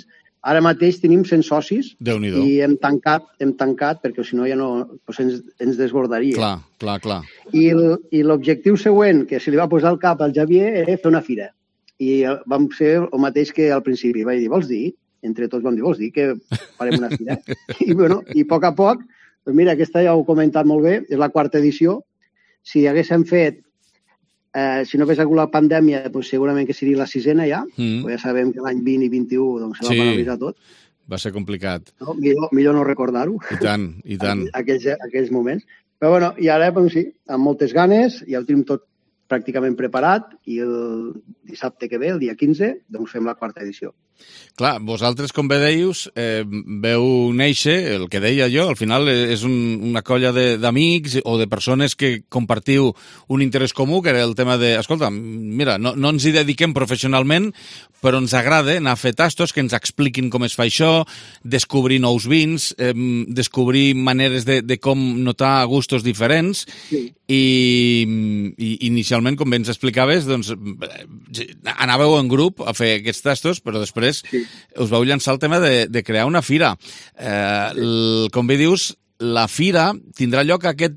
Ara mateix tenim 100 socis Déu-n'hi-do. i hem tancat perquè si no ja no ens desbordaria. Clar. I l'objectiu següent que se li va posar al cap al Xavier era fer una fira. I vam ser el mateix que al principi. Vaig dir, vols dir? Entre tots vam dir, vols dir que farem una fira? I a poc, doncs mira, aquesta ja ho he comentat molt bé, és la 4ª edició. Si haguéssim fet si no hagués hagut la pandèmia, doncs segurament que seria la 6ª ja. Ja sabem que l'any 20 i 21 doncs, se va paralitzar tot. Va ser complicat. No? Millor no recordar-ho. I tant. Aquells moments. Però bueno, i ara, doncs sí, amb moltes ganes, ja ho tenim tot pràcticament preparat i el dissabte que ve, el dia 15, doncs fem la 4ª edició. Clar, vosaltres, com bé deius, veu néixer, el que deia jo, al final és una colla d'amics o de persones que compartiu un interès comú, que era el tema de, escolta, mira, no ens hi dediquem professionalment, però ens agrada anar a fer tastos, que ens expliquin com es fa això, descobrir nous vins, descobrir maneres de com notar gustos diferents, i inicialment, com bé ens explicaves, doncs anàveu en grup a fer aquests tastos, però després us vau llançar el tema de crear una fira. Com bé dius, la fira tindrà lloc aquest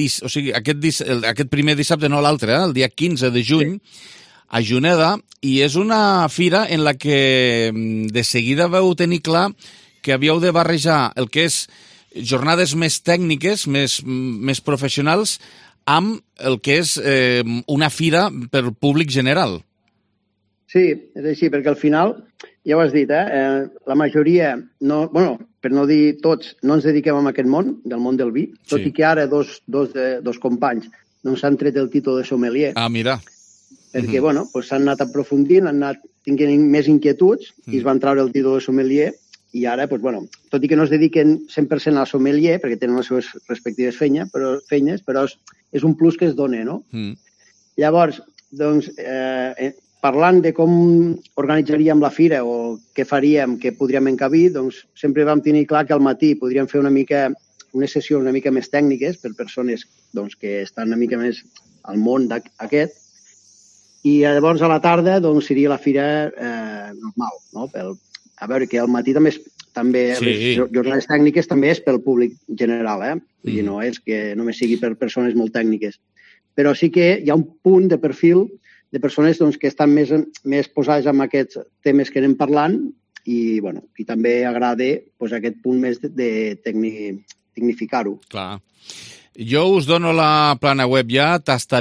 primer dissabte, no l'altre, el dia 15 de juny, a Juneda, i és una fira en la que de seguida vau tenir clar que havíeu de barrejar el que és jornades més tècniques, més professionals, amb el que és una fira per públic general. Sí, és així, perquè al final, ja ho has dit, la majoria, per no dir tots, no ens dediquem a aquest món, del món del vi, tot i que ara dos companys s'han tret el títol de sommelier. Ah, mira. Perquè, s'han anat aprofundint, han anat tinguent més inquietuds i es van treure el títol de sommelier i ara, tot i que no es dediquen 100% a sommelier, perquè tenen les seves respectives feines, però és un plus que es dona, no? Llavors, doncs, parlant de com organitzaríem la fira o què faríem, què podríem encabir, doncs sempre vam tenir clar que al matí podríem fer unes sessions una mica més tècniques per persones que estan una mica més al món aquest, i llavors a la tarda seria la fira normal, no? A veure, que al matí també les jornades tècniques també és pel públic general, i no és que només sigui per persones molt tècniques. Però sí que hi ha un punt de perfil de persones que estan més posades en aquests temes que anem parlant i també agrada aquest punt més de tecnificar-ho. Clar. Jo us dono la plana web ja,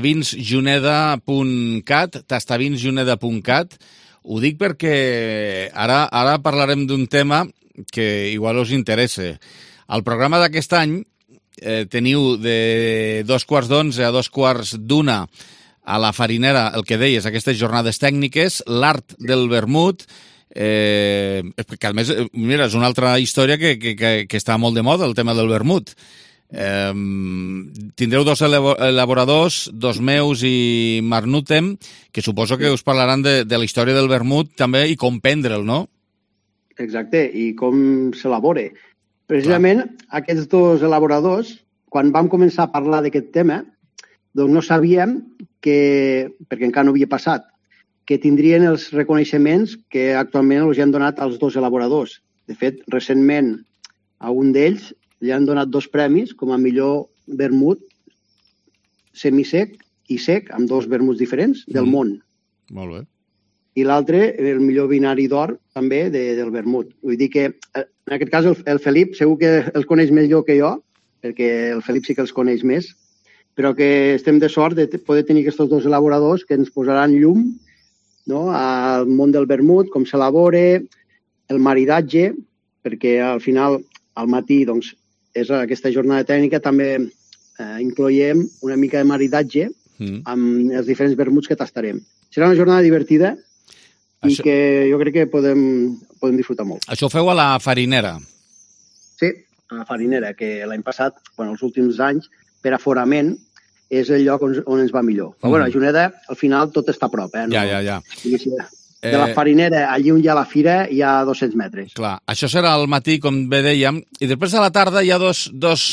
tastavinsjuneda.cat. Ho dic perquè ara parlarem d'un tema que igual us interessa. Al programa d'aquest any teniu de 2:15 a 2:15 a la Farinera, el que deies, aquestes jornades tècniques, l'art del vermut, que a més, mira, és una altra història que està molt de moda, el tema del vermut. Tindreu dos elaboradors, dos meus i Marnutem, que suposo que us parlaran de la història del vermut també i com prendre'l, no? Exacte, i com s'elabora. Precisament aquests dos elaboradors, quan vam començar a parlar d'aquest tema, doncs no sabíem perquè encara no havia passat, que tindrien els reconeixements que actualment els han donat als dos elaboradors. De fet, recentment a un d'ells li han donat 2 premis com a millor vermut semisec i sec, amb 2 vermuts diferents del món. Molt bé. I l'altre, el millor binari d'or, també, del vermut. Vull dir que, en aquest cas, el Felip segur que els coneix més jo que jo, perquè el Felip sí que els coneix més, però que estem de sort de poder tenir aquests 2 elaboradors que ens posaran llum al món del vermut, com s'elabora, el maridatge, perquè al final, al matí, doncs, és aquesta jornada tècnica, també incloiem una mica de maridatge amb els diferents vermuts que tastarem. Serà una jornada divertida i que jo crec que podem disfrutar molt. Això ho feu a la Farinera? Sí, a la Farinera, que l'any passat, els últims anys, per aforament, és el lloc on ens va millor. Però, a Juneda, al final, tot està a prop. Ja. De la Farinera, allí on hi ha la fira, hi ha 200 metres. Clar, això serà al matí, com bé dèiem, i després a la tarda hi ha dos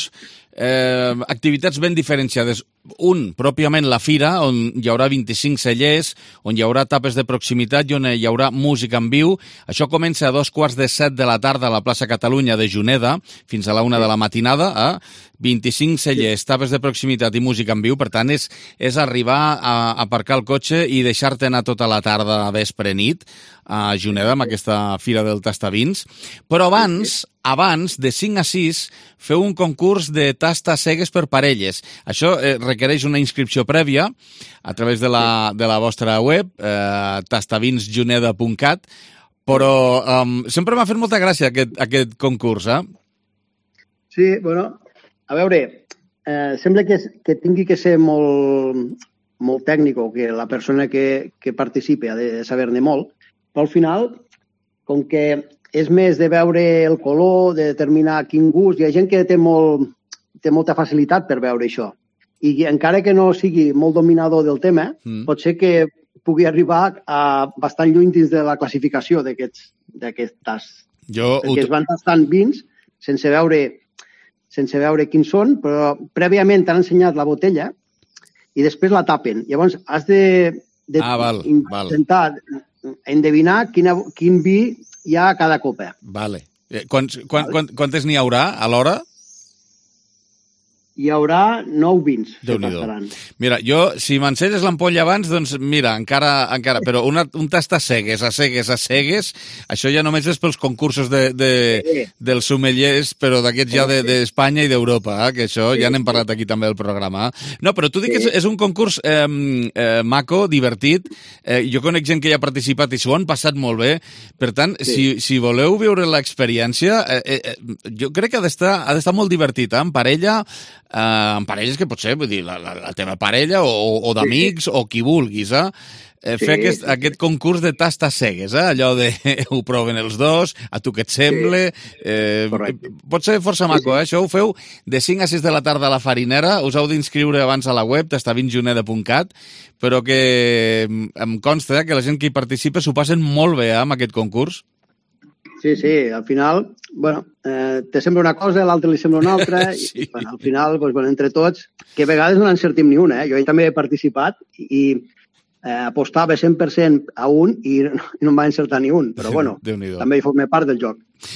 activitats ben diferenciades. Un, pròpiament la fira, on hi haurà 25 cellers, on hi haurà tapes de proximitat i on hi haurà música en viu. Això comença a 6:45 de la tarda a la plaça Catalunya de Juneda, fins a la 1 de la matinada, 25 cellers, tapes de proximitat i música en viu. Per tant, és arribar a aparcar el cotxe i deixar-te anar tota la tarda, vespre, nit, a Juneda, amb aquesta fira del Tastavins. Però abans, de 5 a 6, feu un concurs de tastes cegues per parelles. Això requereix una inscripció prèvia a través de la vostra web, tastavinsjuneda.cat, però sempre m'ha fet molta gràcia aquest concurs, Sí, bueno, a veure, sembla que tingui que ser molt tècnic, o que la persona que participi ha de saber-ne molt, però al final, com que és més de veure el color, de determinar quin gust, hi ha gent que té molta facilitat per veure això. I encara que no sigui molt dominador del tema, pot ser que pugui arribar a bastant lluny dins de la classificació d'aquests tasts. Perquè es van tastant vins sense veure quins són, però prèviament t'han ensenyat la botella i després la tapen. Llavors has intentar endevinar quin vi hi ha a cada copa. Vale. Quantes n'hi haurà a l'hora? Hi haurà 9 vins. Mira, jo, si m'ensenyes l'ampolla abans, doncs mira, encara, però un tast a cegues, això ja només és pels concursos dels sommeliers, però d'aquests ja d'Espanya i d'Europa, que això ja n'hem parlat aquí també al programa. No, però tu dic que és un concurs maco, divertit, jo conec gent que hi ha participat i s'ho han passat molt bé, per tant, si voleu viure l'experiència, jo crec que ha d'estar molt divertit, en parella, amb parelles que pot ser, vull dir, la teva parella o d'amics o qui vulguis, fer aquest concurs de tastes cegues, allò de ho proven els dos, a tu què et sembla, pot ser força maco, això ho feu de 5 a 6 de la tarda a la Farinera, us heu d'inscriure abans a la web, tastavinsjuneda.cat, però que em consta que la gent que hi participa s'ho passen molt bé amb aquest concurs. Sí, al final, te sembla una cosa, l'altre li sembla una altra, i al final, entre tots, que a vegades no n'encertim ni una. Jo també he participat i apostava 100% a un i no em va encertar ni un, però també hi forma part del joc.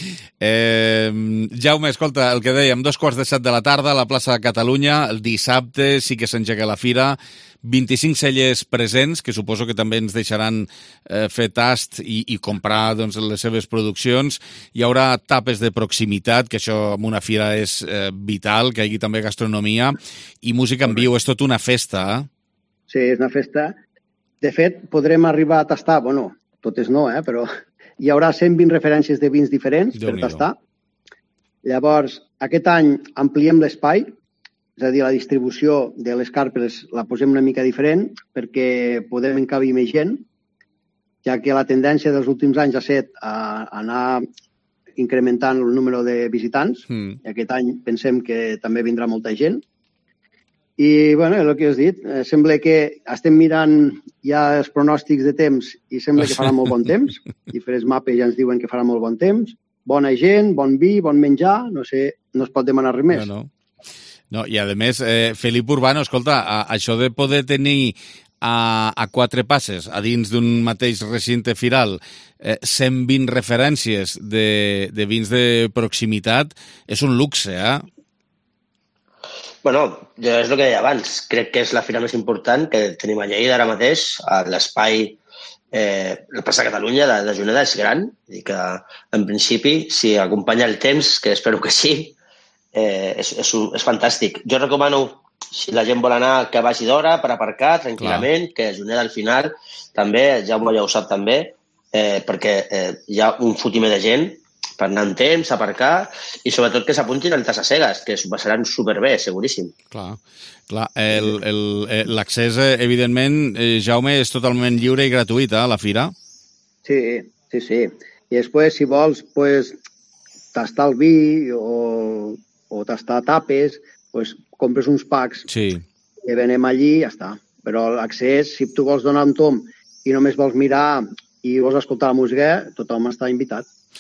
Jaume, escolta, el que dèiem, 6:45 de la tarda a la plaça Catalunya, el dissabte sí que s'engega la fira, 25 cellers presents, que suposo que també ens deixaran fer tast i comprar les seves produccions. Hi haurà tapes de proximitat, que això en una fira és vital, que hi hagi també gastronomia, i música en viu, és tot una festa. Sí, és una festa. De fet, podrem arribar a tastar, totes no, però hi haurà 120 referències de vins diferents per tastar. Llavors, aquest any ampliem l'espai, és a dir, la distribució de les carpes la posem una mica diferent perquè podem encabir més gent, ja que la tendència dels últims anys ha estat a anar incrementant el número de visitants. I aquest any pensem que també vindrà molta gent. I, és el que has dit. Sembla que estem mirant ja els pronòstics de temps i sembla que farà molt bon temps. Diferents mapes ja ens diuen que farà molt bon temps. Bona gent, bon vi, bon menjar, no sé, no es pot demanar res més. No, i a més, Felip Urbano, escolta, això de poder tenir a 4 passes, a dins d'un mateix recinte firal, 120 referències de vins de proximitat, és un luxe, Jo és el que deia abans, crec que és la fira més important que tenim a Lleida ara mateix, l'espai, la plaça Catalunya de Juneda és gran, i que en principi, si acompanya el temps, que espero que sí, és fantàstic. Jo recomano, si la gent vol anar, que vagi d'hora per aparcar tranquil·lament, que Juneda al final també, Jaume ja ho sap també, perquè hi ha un fotimer de gent per anar amb temps, aparcar, i sobretot que s'apuntin al tas a cegues, que s'ho passaran superbé, seguríssim. Clar. L'accés, evidentment, Jaume, és totalment lliure i gratuït, a la fira? Sí. I després, si vols, tastar el vi o tastar tapes, compres uns packs que venem allí i ja està. Però l'accés, si tu vols donar un tom i només vols mirar i vols escoltar la música, tothom està invitat.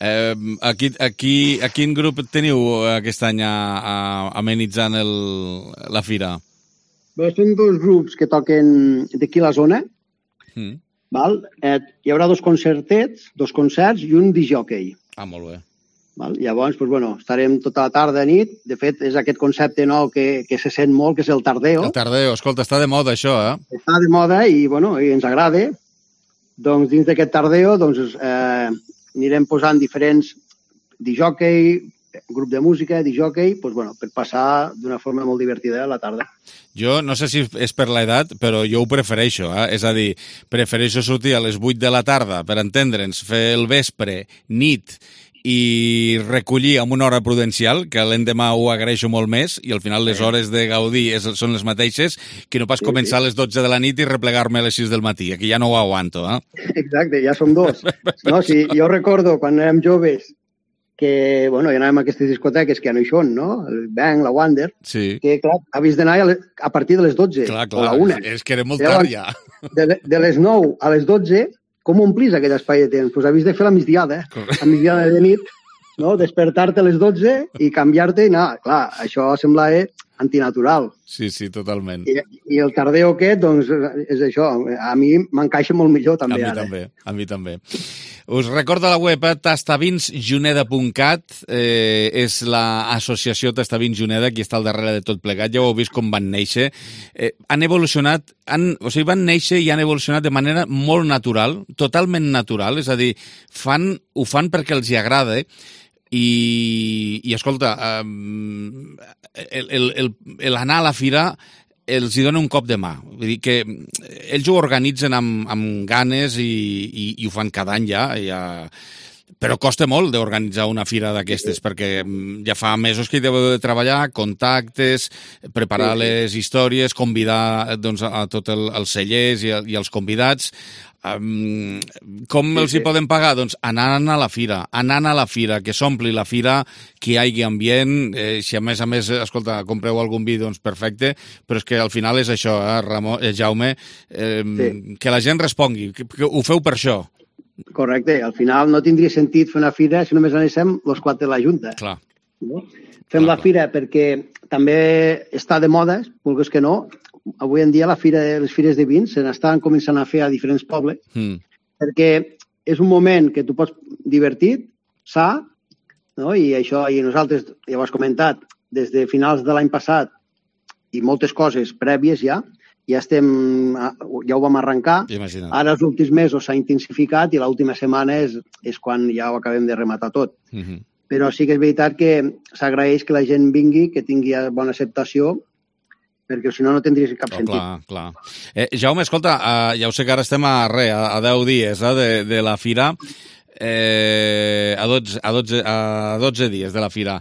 A quin grup teniu aquest any amenitzant la fira? Bé, són dos grups que toquen d'aquí a la zona. Val? Hi haurà dos concerts i un disc-jockey. Molt bé. Val? Llavors, estarem tota la tarda, nit. De fet, és aquest concepte nou que se sent molt, que és el tardeo. El tardeo, escolta, està de moda això, Està de moda i ens agrada. Doncs dins d'aquest tardeo anirem posant diferents disc-jockey, grup de música, disc-jockey, per passar d'una forma molt divertida a la tarda. Jo no sé si és per l'edat, però jo ho prefereixo, És a dir, prefereixo sortir a les 8 de la tarda, per entendre'ns, fer el vespre, nit, i recollir amb una hora prudencial, que l'endemà ho agraeixo molt més, i al final les hores de gaudir són les mateixes, que no pas començar a les 12 de la nit i replegar-me a les 6 del matí. Aquí ja no ho aguanto, Exacte, ja som dos. No, sí, jo recordo quan érem joves que, hi anàvem a aquestes discoteques que ja no hi són, no? El Bang, la Wander, que, clar, havies d'anar a partir de les 12 o la 1. És que era molt tard ja. De les 9 a les 12, com omplís aquest espai de temps? Doncs havies de fer la migdiada, la migdiada de nit, no? Despertar-te a les 12 i canviar-te i anar. Clar, això semblava antinatural. Sí, totalment. I el tardeo aquest, doncs, és això. A mi m'encaixa molt millor, també. A mi també. Us recordo la web, tastavinsjuneda.cat, és l'associació Tastavins Juneda, qui està al darrere de tot plegat. Ja ho heu vist com van néixer. Han evolucionat, van néixer i han evolucionat de manera molt natural, totalment natural, és a dir, ho fan perquè els hi agrada, i escolta, l'anar a la fira els hi dona un cop de mà. Vull dir que ells ho organitzen amb ganes i ho fan cada any ja. Però costa molt d'organitzar una fira d'aquestes, perquè ja fa mesos que hi deveu de treballar, contactes, preparar les històries, convidar a tots els cellers i els convidats. Com els hi poden pagar? Doncs anant a la fira, que s'ompli la fira, que hi hagi ambient, si a més, escolta, compreu algun vi, doncs perfecte, però és que al final és això, Jaume, que la gent respongui, que ho feu per això. Correcte, al final no tindria sentit fer una fira si només anéssim els 4 de la Junta. Clar. Fem la fira perquè també està de moda, vulguis que no. Avui en dia les fires de vins se n'estan començant a fer a diferents pobles, perquè és un moment que tu pots divertir, sa, no? I nosaltres, ja ho has comentat, des de finals de l'any passat i moltes coses prèvies ja ho vam arrencar. Imagina't. Ara els últims mesos s'ha intensificat i l'última setmana és quan ja ho acabem de rematar tot. Però sí que és veritat que s'agraeix que la gent vingui, que tingui bona acceptació, perquè si no, no tindries cap sentit. Clar. Jaume, escolta, ja ho sé que ara estem a 10 dies de la fira, a 12 dies de la fira.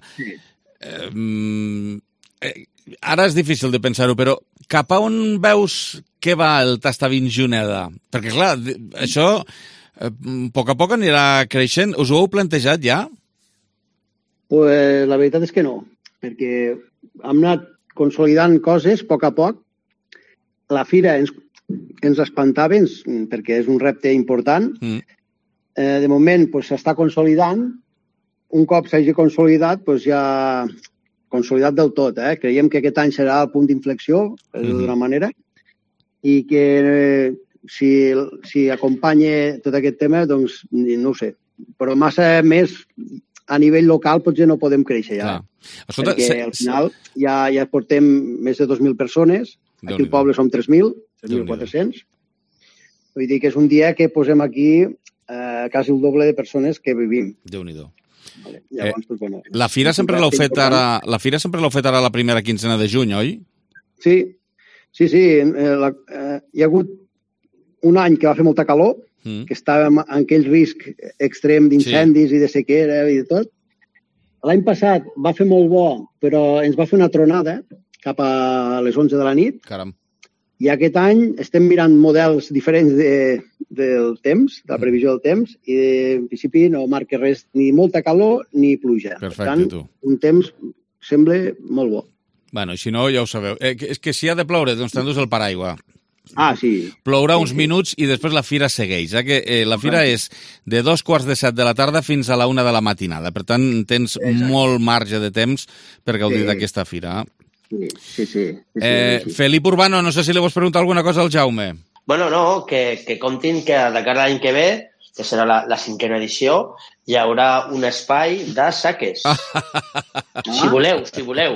Ara és difícil de pensar-ho, però cap a on veus que va el Tastavins Juneda? Perquè, clar, això a poc anirà creixent. Us ho heu plantejat ja? Pues la veritat és que no, perquè hem anat consolidant coses a poc. La fira ens espantava, perquè és un repte important. De moment s'està consolidant. Un cop s'hagi consolidat, ja consolidat del tot. Creiem que aquest any serà el punt d'inflexió, d'una manera, i que si acompanya tot aquest tema, doncs no ho sé. Però massa més a nivell local potser no podem créixer ja. Escolta, perquè al final ja portem més de 2.000 persones, aquí al poble som 3.000, 3.400. Vull dir que és un dia que posem aquí quasi el doble de persones que vivim. Déu-n'hi-do. Llavors, la fira sempre l'heu fet ara la primera quincena de juny, oi? Sí. Hi ha hagut un any que va fer molta calor, que estàvem en aquell risc extrem d'incendis i de sequera i de tot. L'any passat va fer molt bo, però ens va fer una tronada cap a les 11 de la nit. Caram. I aquest any estem mirant models diferents del temps, de la previsió del temps, i en principi no marca res, ni molta calor ni pluja. Perfecte, per tant, un temps sembla molt bo. Bueno, i si no, ja ho sabeu. És que si ha de ploure, doncs t'endús el paraigua. Sí. Plourà uns minuts i després la fira segueix. La fira és de 2:15 de la tarda fins a la 1 de la matinada. Per tant, tens molt marge de temps per gaudir d'aquesta fira. Sí. Felip Urbano, no sé si li vols preguntar alguna cosa al Jaume. Bueno, no, que comptin que de cara a l'any que ve, que serà la 5a edició, hi haurà un espai de saques. Si voleu, Si voleu.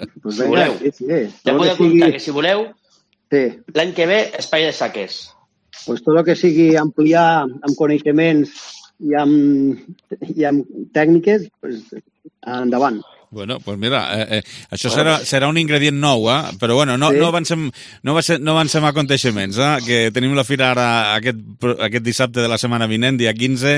Ja podeu comptar que si voleu, l'any que ve, espai de saques. Pues tot el que sigui ampliar amb coneixements i amb tècniques, pues, endavant. Bueno, pues mira, això serà un ingredient nou, però bueno, no avancem aconteixements, que tenim la fira ara aquest dissabte de la setmana vinent, dia 15,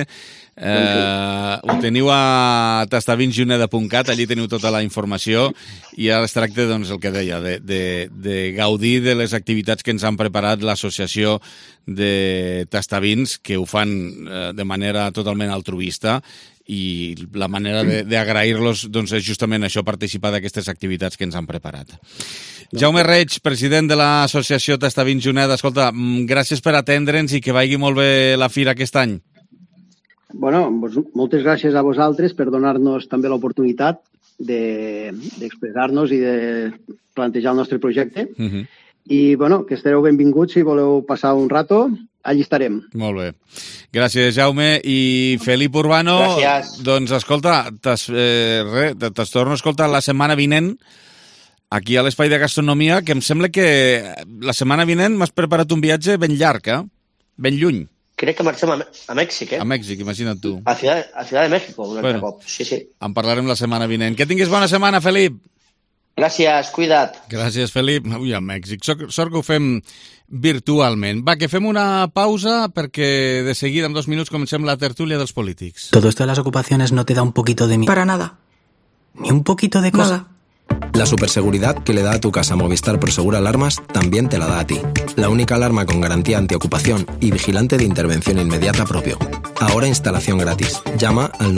ho teniu a tastavinsjuneda.cat, allí teniu tota la informació i ara es tracta, doncs, el que deia, de gaudir de les activitats que ens han preparat l'associació de Tastavins, que ho fan de manera totalment altruista, i la manera d'agrair-los doncs, és justament això, participar d'aquestes activitats que ens han preparat. Jaume Reig, president de l'associació Tastavins Juneda, escolta, gràcies per atendre'ns i que vagi molt bé la fira aquest any. Bueno, moltes gràcies a vosaltres per donar-nos també l'oportunitat d'expressar-nos i de plantejar el nostre projecte. I, bueno, que estareu benvinguts si voleu passar un rato. Allí estarem. Molt bé. Gràcies, Jaume. I Felip Urbano, doncs, escolta, t'es torno a escoltar la setmana vinent aquí a l'Espai de Gastronomia, que em sembla que la setmana vinent m'has preparat un viatge ben llarg, ben lluny. Crec que marxem a Mèxic, A Mèxic, imagina't tu. A Ciudad de México, un altre cop. Sí. En parlarem la setmana vinent. Que tinguis bona setmana, Felip. Gràcies, cuida't. Gràcies, Felip. Ui, a Mèxic. Sort que ho fem virtualment. Va, que fem una pausa perquè de seguida, en 2 minuts, comencem la tertúlia dels polítics. ¿Todo esto de las ocupaciones no te da un poquito de miedo? Para nada. ¿Ni un poquito de cosa? Nada. La superseguridad que le da a tu casa Movistar Prosegur Alarmas también te la da a ti. La única alarma con garantía antiocupación y vigilante de intervención inmediata propio. Ahora instalación gratis. Llama al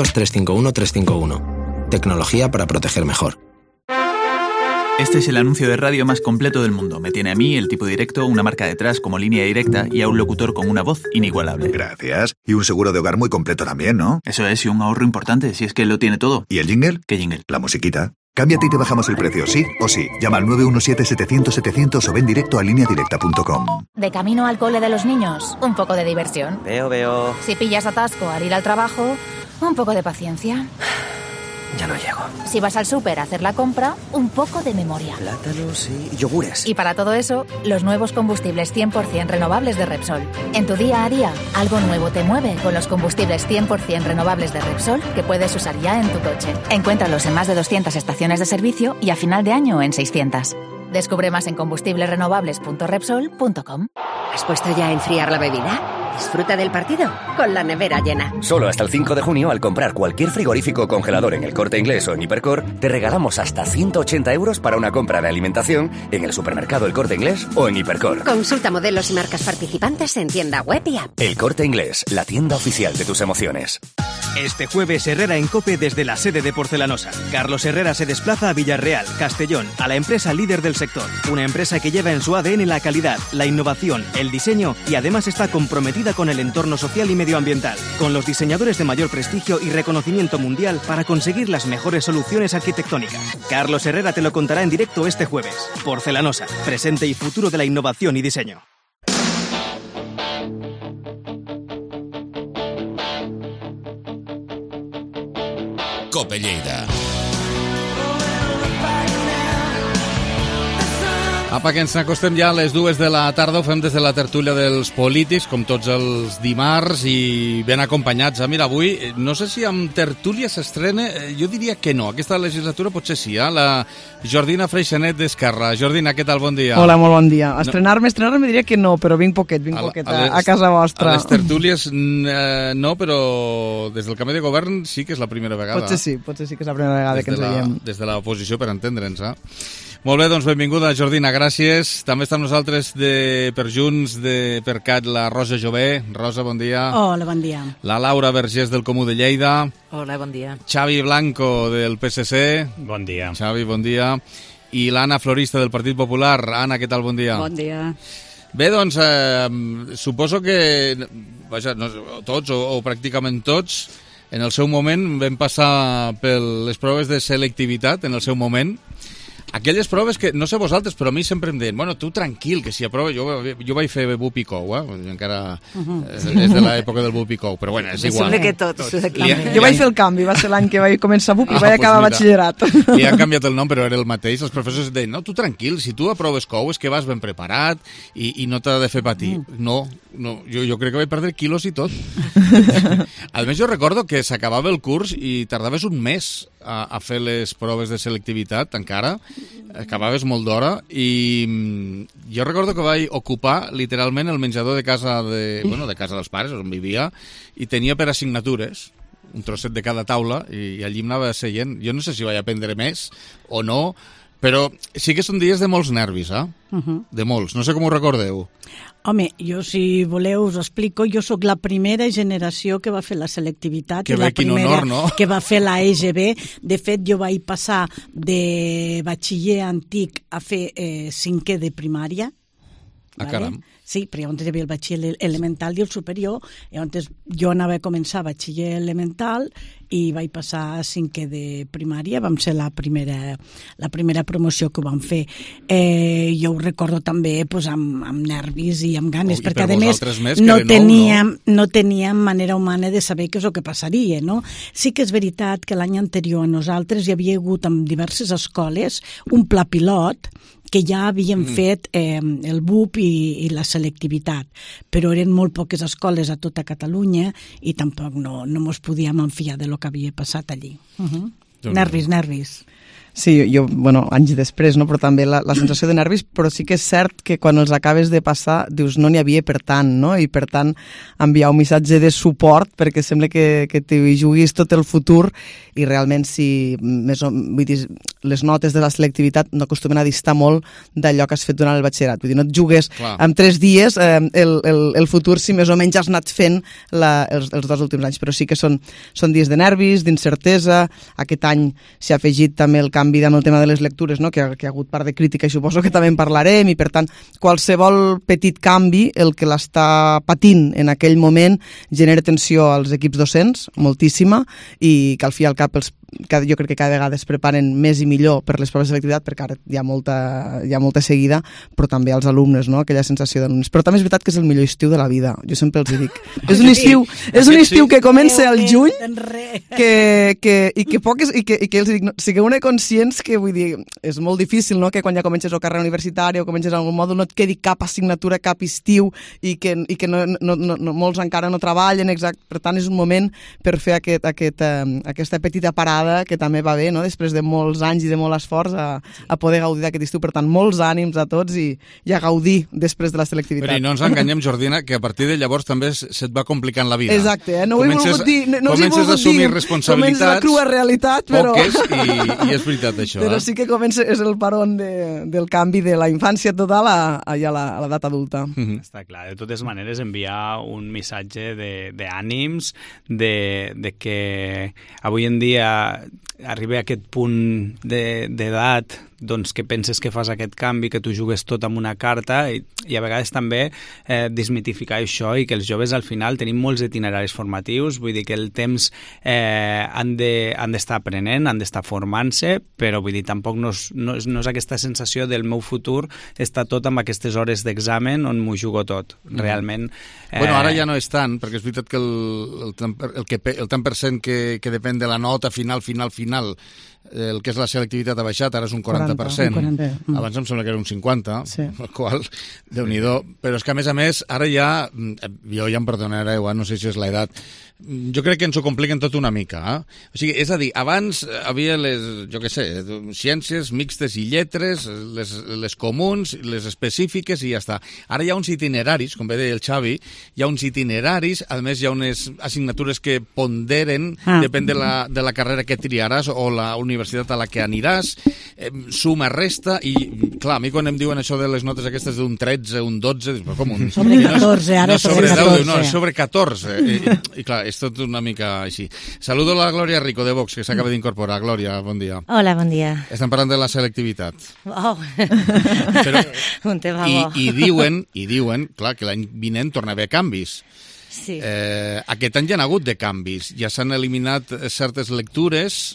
900-351-351. Tecnología para proteger mejor. Este es el anuncio de radio más completo del mundo. Me tiene a mí, el tipo directo, una marca detrás como línea directa y a un locutor con una voz inigualable. Gracias. Y un seguro de hogar muy completo también, ¿no? Eso es, y un ahorro importante, si es que lo tiene todo. ¿Y el jingle? ¿Qué jingle? La musiquita. Cámbiate y te bajamos el precio, sí o sí. Llama al 917-700-700 o ven directo a lineadirecta.com. De camino al cole de los niños, un poco de diversión. Veo. Si pillas atasco al ir al trabajo, un poco de paciencia. Ya no llego. Si vas al súper a hacer la compra, un poco de memoria. Plátanos y yogures. Y para todo eso, los nuevos combustibles 100% renovables de Repsol. En tu día a día, algo nuevo te mueve con los combustibles 100% renovables de Repsol que puedes usar ya en tu coche. Encuéntralos en más de 200 estaciones de servicio y a final de año en 600. Descubre más en combustiblesrenovables.repsol.com. ¿Has puesto ya a enfriar la bebida? Disfruta del partido con la nevera llena. Solo hasta el 5 de junio, al comprar cualquier frigorífico o congelador en El Corte Inglés o en Hipercor, te regalamos hasta 180 euros para una compra de alimentación en el supermercado El Corte Inglés o en Hipercor. Consulta modelos y marcas participantes en tienda web y app. El Corte Inglés, la tienda oficial de tus emociones. Este jueves, Herrera en COPE desde la sede de Porcelanosa. Carlos Herrera se desplaza a Villarreal, Castellón, a la empresa líder del sector. Una empresa que lleva en su ADN la calidad, la innovación, el diseño y además está comprometida con el entorno social y medioambiental, con los diseñadores de mayor prestigio y reconocimiento mundial para conseguir las mejores soluciones arquitectónicas. Carlos Herrera te lo contará en directo este jueves. Porcelanosa, presente y futuro de la innovación y diseño. Cope Lleida. Apa, que ens acostem ja a les 2 de la tarda, ho fem des de la tertúlia dels polítics, com tots els dimarts, i ben acompanyats. Mira, avui, no sé si amb tertúlia s'estrena, jo diria que no, aquesta legislatura potser sí, la Jordina Freixanet d'Esquerra. Jordina, què tal? Bon dia. Hola, molt bon dia. Estrenar-me diria que no, però vinc poquet a casa vostra. A les tertúlies no, però des del canvi de govern sí que és la primera vegada. Potser sí que és la primera vegada que ens veiem. Des de l'oposició, per entendre'ns, Molt bé, doncs benvinguda, Jordina, gràcies. També està amb nosaltres per Junts, de PerCat, la Rosa Jové. Rosa, bon dia. Hola, bon dia. La Laura Vergés, del Comú de Lleida. Hola, bon dia. Xavi Blanco, del PSC. Bon dia. Xavi, bon dia. I l'Anna Florista, del Partit Popular. Anna, què tal? Bon dia. Bon dia. Bé, doncs, suposo que vaja, tots o pràcticament tots en el seu moment vam passar per les proves de selectivitat en el seu moment. Aquelles proves que, no sé vosaltres, però a mi sempre em deien, bueno, tu tranquil, que si aproves... Jo vaig fer BUP i COU, encara és de l'època del BUP i COU, però bueno, és igual. Sembla que tots. Jo vaig fer el canvi, va ser l'any que vaig començar BUP i vaig acabar batxillerat. Li han canviat el nom, però era el mateix. Els professors deien, no, tu tranquil, si tu aproves COU és que vas ben preparat i no t'ha de fer patir. No, jo crec que vaig perdre quilos i tot. A més, jo recordo que s'acabava el curs i tardaves un mes a fer les proves de selectivitat, encara. Acabaves molt d'hora i jo recordo que vaig ocupar literalment el menjador de casa dels pares, on vivia, i tenia per assignatures un trosset de cada taula i allí em anava seient. Jo no sé si vaig aprendre més o no, però sí que són dies de molts nervis, de molts. No sé com ho recordeu. Home, jo, si voleu, us explico. Jo sóc la primera generació que va fer la selectivitat que i la primera honor, no? que va fer la EGB. De fet, jo vaig passar de batxiller antic a fer 5è de primària. Caram. Sí, però llavors hi havia el batxiller elemental i el superior. Llavors jo anava a començar batxiller elemental i vaig passar a 5è de primària. Vam ser la primera promoció que ho vam fer. Jo ho recordo també amb nervis i amb ganes, perquè a més no teníem manera humana de saber què és el que passaria, no? Sí que és veritat que l'any anterior a nosaltres hi havia hagut en diverses escoles un pla pilot que ja havien fet el BUP i la selectivitat, però eren molt poques escoles a tota Catalunya i tampoc no mos podíem enfiar de lo que havia passat allí. Nervis. Sí, jo, anys després, no? Però també la sensació de nervis, però sí que és cert que quan els acabes de passar dius no n'hi havia per tant, no? I per tant enviar un missatge de suport perquè sembla que t'hi juguis tot el futur i realment vull dir, les notes de la selectivitat no acostumen a distar molt d'allò que has fet durant el batxillerat. Vull dir, no et jugues en 3 dies el futur si més o menys has anat fent els 2 últims anys, però sí que són dies de nervis, d'incertesa. Aquest any s'ha afegit també el canvi amb el tema de les lectures, no? que ha hagut part de crítica i suposo que també en parlarem, i per tant qualsevol petit canvi, el que l'està patint en aquell moment genera tensió als equips docents, moltíssima, i que al fi i al cap jo crec que cada vegada es preparen més i millor per les proves de selectivitat, perquè ara hi ha molta seguida, però també als alumnes, no? Aquella sensació d'alumnes. Però també és veritat que és el millor estiu de la vida, jo sempre els dic. És un estiu que comença al juny i que els dic, sigueu conscients que, vull dir, és molt difícil, no?, que quan ja comences la carrera universitària o comences algun mòdul no et quedi cap assignatura, cap estiu i que molts encara no treballen, exacte. Per tant, és un moment per fer aquesta petita parada que també va bé, no?, després de molts anys i de molt esforç a poder gaudir d'aquest estiu. Per tant, molts ànims a tots i a gaudir després de la selectivitat. Però no ens enganyem, Jordina, que a partir de llavors també se't va complicant la vida. Exacte, no ho he volgut dir. Comences a assumir responsabilitats. Comences la crua realitat, però... Poques, i és veritat això. Però sí que comença, és el paron del canvi de la infància total a la edat adulta. Està clar, de totes maneres enviar un missatge d'ànims, de que avui en dia arriba a aquest punt d'edat doncs que penses que fas aquest canvi, que tu jugues tot amb una carta i a vegades també desmitificar això i que els joves al final tenim molts itineraris formatius, vull dir que el temps han d'estar aprenent, han d'estar formant-se, però vull dir tampoc no és aquesta sensació del meu futur està tot amb aquestes hores d'examen on m'ho jugo tot, realment. Bueno, ara ja no és tant, perquè és veritat que el tant per cent que depèn de la nota final, el que és la selectivitat ha baixat, ara és un 40%. Abans em sembla que era un 50%, el qual, Déu-n'hi-do. Però és que, a més, ara jo ja em perdonareu, no sé si és l'edat, jo crec que ens ho compliquen tot una mica. O sigui, és a dir, abans havia ciències mixtes i lletres, les comuns, les específiques i ja està. Ara hi ha uns itineraris, com bé deia el Xavi, hi ha uns itineraris, a més hi ha unes assignatures que ponderen, depèn de la carrera que triaràs o la universitat a la que aniràs, suma, resta, i clar, a mi quan em diuen això de les notes aquestes d'un 13, un 12, com un... Sobre 14, ara sobre 14. No, sobre 14. I clar, és tot una mica així. Saludo a la Glòria Rico de Vox, que s'acaba d'incorporar. Glòria, bon dia. Hola, bon dia. Estem parlant de la selectivitat. Oh, però, un tema bo. I diuen, clar, que l'any vinent torna a haver canvis. Sí. Aquest any ja n'ha hagut de canvis, ja s'han eliminat certes lectures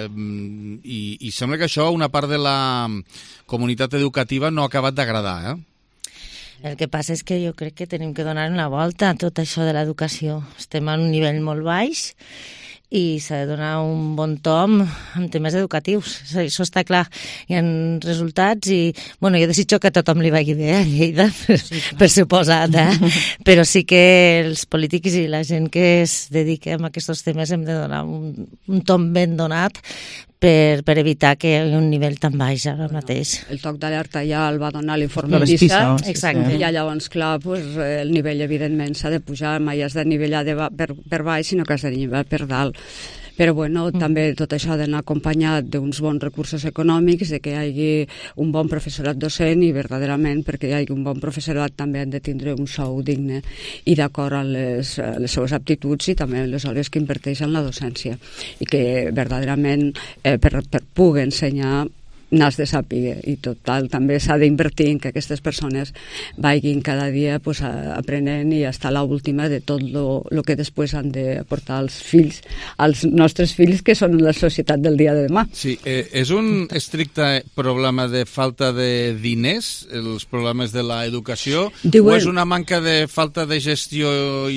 i sembla que això una part de la comunitat educativa no ha acabat d'agradar, El que passa és que jo crec que tenim que donar una volta a tot això de l'educació. Estem a un nivell molt baix i s'ha de donar un bon tom en temes educatius, això està clar. Hi ha resultats i, bueno, jo desitjo que a tothom li vagi bé a Lleida, per suposat, però sí que els polítics i la gent que es dedica a aquests temes hem de donar un tom ben donat per evitar que hi hagi un nivell tan baix ara mateix. El toc d'alerta ja el va donar l'informe PISA, exacte. I llavors, clar, el nivell evidentment s'ha de pujar, mai has de nivellar per baix, sinó que has de nivellar per dalt. Però bueno, també tot això ha d'anar acompanyat d'uns bons recursos econòmics, de que hi hagi un bon professorat docent i verdaderament perquè hi hagi un bon professorat també han de tindre un sou digne i d'acord a les seues aptituds i també les hores que inverteix en la docència i que verdaderament per poder ensenyar n'has de saber i total també s'ha d'invertir en que aquestes persones vagin cada dia aprenent i estar a l'última de tot el que després han de portar als fills, als nostres fills que són la societat del dia de demà. Sí, és un estricte problema de falta de diners, els problemes de l'educació, o és una manca de falta de gestió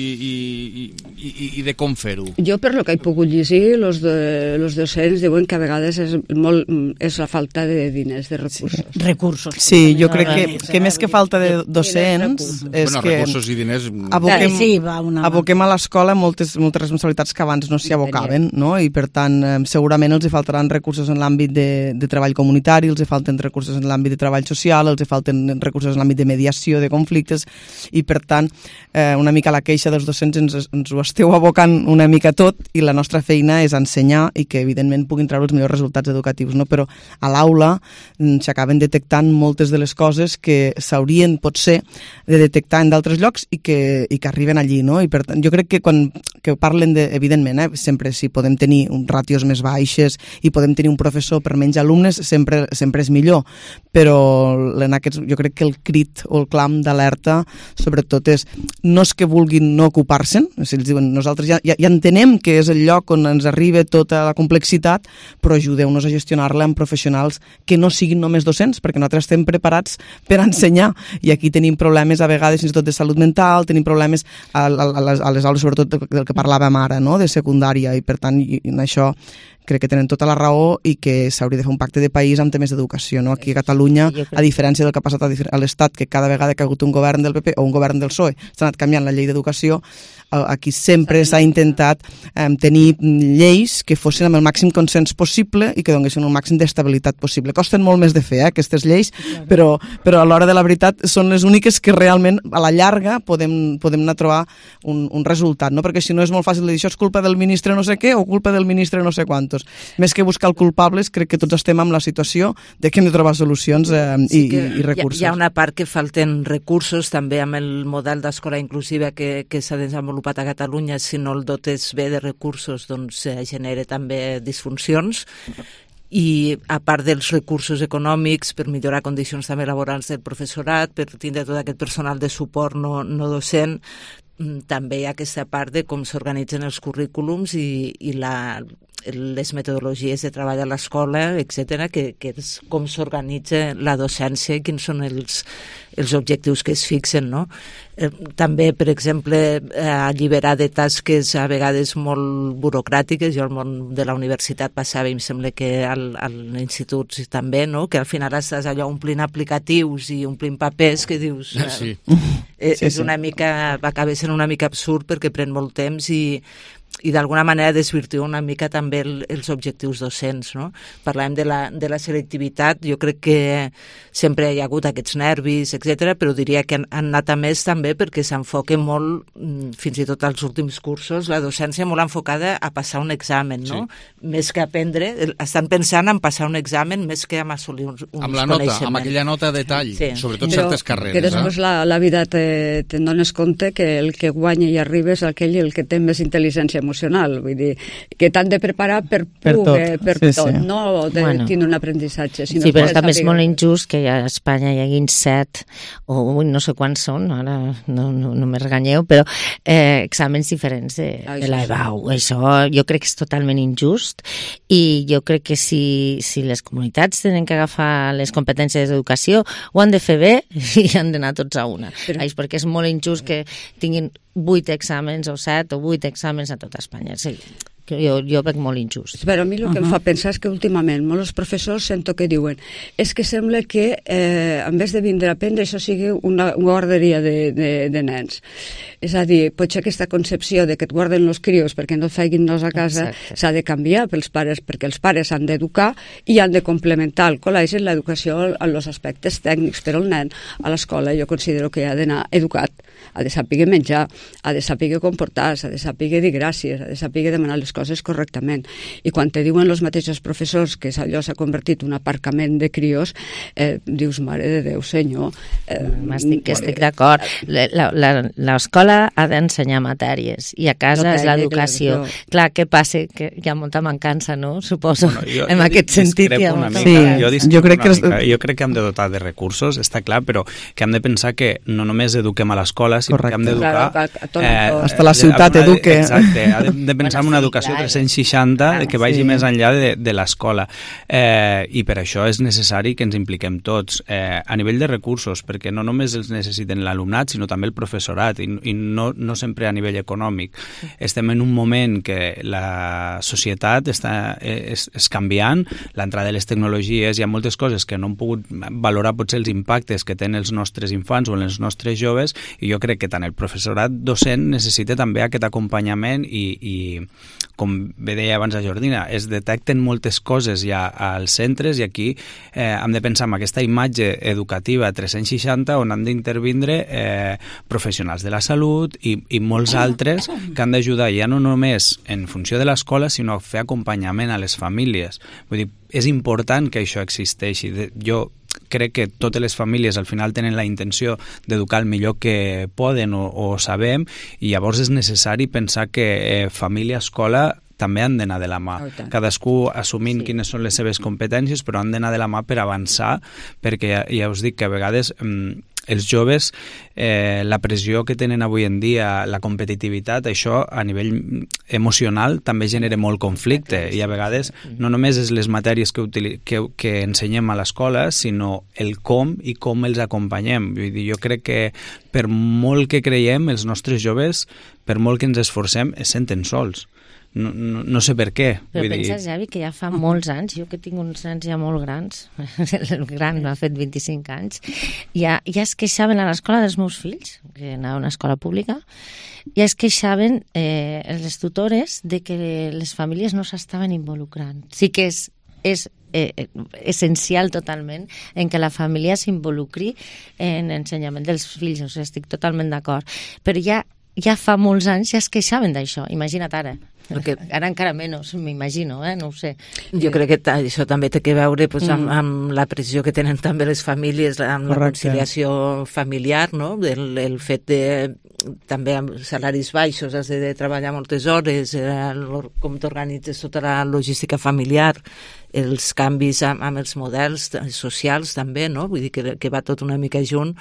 i de com fer-ho? Jo, per lo que he pogut llegir, els docents diuen que a vegades és la falta de diners, de recursos. Sí, jo crec que més que falta de docents és que recursos i diners aboquem a l'escola moltes responsabilitats que abans no s'hi abocaven, no? I per tant segurament els hi faltaran recursos en l'àmbit de treball comunitari, els hi falten recursos en l'àmbit de treball social, els hi falten recursos en l'àmbit de mediació de conflictes i per tant una mica la queixa dels docents ens ho esteu abocant una mica tot i la nostra feina és ensenyar i que evidentment puguin treure els millors resultats educatius, no? Però a l'aula s'acaben detectant moltes de les coses que s'haurien, potser, de detectar en d'altres llocs i que arriben allí, no? I per tant, jo crec que quan parlen de, evidentment, sempre si podem tenir ràtios més baixes i podem tenir un professor per menys alumnes, sempre és millor, però jo crec que el crit o el clam d'alerta, sobretot, és no és que vulguin no ocupar-se'n, si ells diuen, nosaltres ja entenem que és el lloc on ens arriba tota la complexitat, però ajudeu-nos a gestionar-la amb professionals que no siguin només docents, perquè nosaltres estem preparats per ensenyar i aquí tenim problemes a vegades fins i tot de salut mental, tenim problemes a les aules sobretot del que parlàvem ara, no? De secundària i per tant en això crec que tenen tota la raó i que s'hauria de fer un pacte de país amb temes d'educació, no? Aquí a Catalunya, a diferència del que ha passat a l'Estat, que cada vegada que ha hagut un govern del PP o un govern del PSOE s'ha anat canviant la llei d'educació, aquí sempre s'ha intentat tenir lleis que fossin amb el màxim consens possible i que donessin un màxim d'estabilitat possible. Costen molt més de fer, aquestes lleis, però a l'hora de la veritat són les úniques que realment a la llarga podem anar a trobar un resultat, no? Perquè si no és molt fàcil de dir això és culpa del ministre no sé què o culpa del ministre no sé quantos. Més que buscar culpables, crec que tots estem amb la situació de que hem de trobar solucions i recursos. Hi ha una part que falten recursos també amb el model d'escola inclusiva que s'ha desenvolupat a Catalunya, si no el dotes bé de recursos doncs genera també disfuncions i a part dels recursos econòmics per millorar condicions també laborals del professorat, per tindre tot aquest personal de suport no docent, també hi ha aquesta part de com s'organitzen els currículums i les metodologies de treball a l'escola, etc., que és com s'organitza la docència i quins són els objectius que es fixen, no? També, per exemple, alliberar de tasques a vegades molt burocràtiques. Jo al món de la universitat passava i em sembla que a l'institut també, no? Que al final estàs allò omplint aplicatius i omplint papers que dius... Sí. És una mica... acaba sent una mica absurd perquè pren molt temps i d'alguna manera desvirtua una mica també els objectius docents, no? Parlàvem de la selectivitat, jo crec que sempre hi ha hagut aquests nervis, etc, però diria que han anat a més també perquè s'enfoca molt, fins i tot als últims cursos, la docència molt enfocada a passar un examen, no? Sí. Més que aprendre, estan pensant en passar un examen més que en assolir uns amb la nota, coneixements. amb aquella nota de tall, sí. Sobretot certes carreres. Que després la vida te'n dones compte que el que guanya i arriba és aquell el que té més intel·ligència emocional, vull dir, que t'han de preparar per tot, no tindre un aprenditzatge. Sí, però també és molt injust que a Espanya hi haguin 7 o no sé quants són, ara no me reganyeu, però exàmens diferents de l'EBAU. Això jo crec que és totalment injust i jo crec que si les comunitats tenen que agafar les competències d'educació ho han de fer bé i han d'anar tots a una. Perquè és molt injust que tinguin 8 exàmens o 7 o 8 exàmens a tota Espanya. Sí, jo veig molt injust. Però a mi el que em fa pensar és que últimament molts professors sento que diuen és que sembla que en vez de vindre a aprendre això sigui una guarderia de nens. És a dir, potser aquesta concepció de que et guarden els crios perquè no et feguin nos a casa s'ha de canviar pels pares, perquè els pares han d'educar i han de complementar el col·legi en l'educació en els aspectes tècnics, però el nen a l'escola jo considero que ha d'anar educat, ha de saber menjar, ha de saber comportar-se, ha de saber dir gràcies, ha de saber demanar les coses correctament. I quan te diuen els mateixos professors que allò s'ha convertit en un aparcament de crios, dius, mare de Déu, senyor. Estic d'acord. L'escola ha d'ensenyar matèries i a casa és l'educació. Clar, què passa? Que hi ha molta mancança, no? Suposo, en aquest sentit. Jo crec que hem de dotar de recursos, està clar, però que hem de pensar que no només eduquem a l'escola, sinó que hem d'educar... Hasta la ciutat eduque. Exacte, hem de pensar en una educació 360 que vagi més enllà de l'escola. I per això és necessari que ens impliquem tots a nivell de recursos, perquè no només els necessiten l'alumnat, sinó també el professorat, i no sempre a nivell econòmic. Estem en un moment que la societat és canviant, l'entrada de les tecnologies, hi ha moltes coses que no hem pogut valorar potser els impactes que tenen els nostres infants o els nostres joves, i jo crec que tant el professorat docent necessita també aquest acompanyament i com bé deia abans la Jordina, es detecten moltes coses ja als centres i aquí hem de pensar en aquesta imatge educativa 360 on han d'intervindre professionals de la salut i molts altres que han d'ajudar ja no només en funció de l'escola sinó a fer acompanyament a les famílies. Vull dir, és important que això existeixi. Jo crec que totes les famílies al final tenen la intenció d'educar el millor que poden o sabem i llavors és necessari pensar que família-escola també han d'anar de la mà. Cadascú assumint quines són les seves competències, però han d'anar de la mà per avançar, perquè ja us dic que a vegades els joves, la pressió que tenen avui en dia, la competitivitat, això a nivell emocional també genera molt conflicte i a vegades no només és les matèries que ensenyem a l'escola, sinó el com i com els acompanyem. Vull dir, jo crec que per molt que creiem, els nostres joves, per molt que ens esforcem, es senten sols. No sé per què. Però penses, Javi, que ja fa molts anys, jo que tinc uns nens ja molt grans, el gran m'ha fet 25 anys, ja es queixaven a l'escola dels meus fills, que anava a una escola pública, ja es queixaven les tutores de que les famílies no s'estaven involucrant. Sí que és essencial totalment en que la família s'involucri en l'ensenyament dels fills, o sigui, estic totalment d'acord, però ja fa molts anys ja es queixaven d'això, imagina't ara. Perquè ara encara menys, m'imagino, no ho sé. Jo crec que això també té que veure amb la pressió que tenen també les famílies, amb la conciliació familiar, no? El fet de també amb salaris baixos has de treballar moltes hores, com t'organitzes tota la logística familiar, els canvis amb els models socials també, no? Vull dir que va tot una mica junt.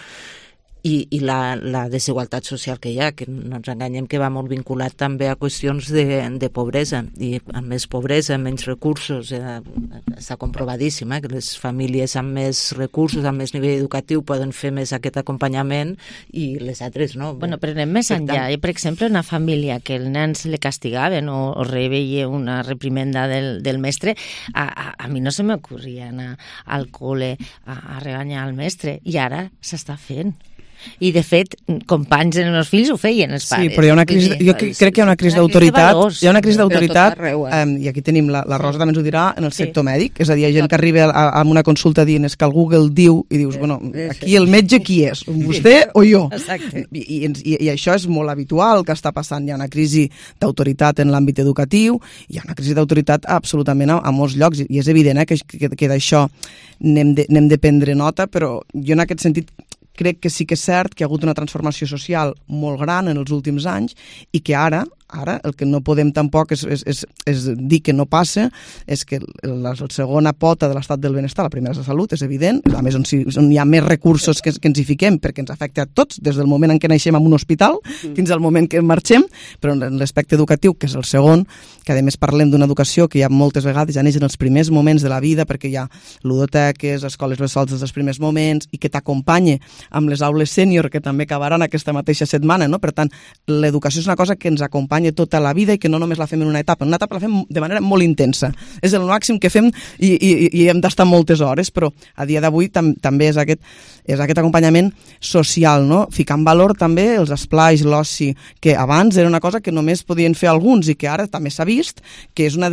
I la desigualtat social que hi ha, que no ens enganyem que va molt vinculat també a qüestions de pobresa, i amb més pobresa, amb menys recursos, està comprovadíssim, que les famílies amb més recursos, amb més nivell educatiu poden fer més aquest acompanyament i les altres no. Bueno, però anem més enllà. Per exemple, una família que el nen se li castigaven o reveia una reprimenda del mestre, a mi no se m'ocorria anar al col·le a regañar al mestre, i ara s'està fent. I, de fet, companys dels meus fills ho feien, els pares. Sí, però hi ha una crisi, jo crec que hi ha una crisi d'autoritat. Hi ha una crisi d'autoritat, i aquí tenim, la Rosa també ens ho dirà, en el sector mèdic. És a dir, hi ha gent que arriba a una consulta dient que el Google diu, i dius, bueno, aquí el metge qui és? Vostè o jo? Exacte. I això és molt habitual que està passant. Hi ha una crisi d'autoritat en l'àmbit educatiu, hi ha una crisi d'autoritat absolutament a molts llocs, i és evident que d'això n'hem de prendre nota, però jo en aquest sentit crec que sí que és cert que hi ha hagut una transformació social molt gran en els últims anys i que ara el que no podem tampoc és dir que no passa, és que la segona pota de l'estat del benestar, la primera és la salut, és evident, a més on hi ha més recursos que ens hi fiquem, perquè ens afecta a tots, des del moment en què naixem en un hospital fins al moment que marxem, però en l'aspecte educatiu, que és el segon, que a més parlem d'una educació que ja moltes vegades ja neix en els primers moments de la vida, perquè hi ha ludoteques, escoles bressol des dels primers moments, i que t'acompanya amb les aules sènior, que també acabaran aquesta mateixa setmana, no? Per tant, l'educació és una cosa que ens acompanya tota la vida i que no només la fem en una etapa la fem de manera molt intensa, és el màxim que fem i hem d'estar moltes hores, però a dia d'avui també és aquest acompanyament social, no? Ficar en valor també els esplais, l'oci, que abans era una cosa que només podien fer alguns i que ara també s'ha vist que és una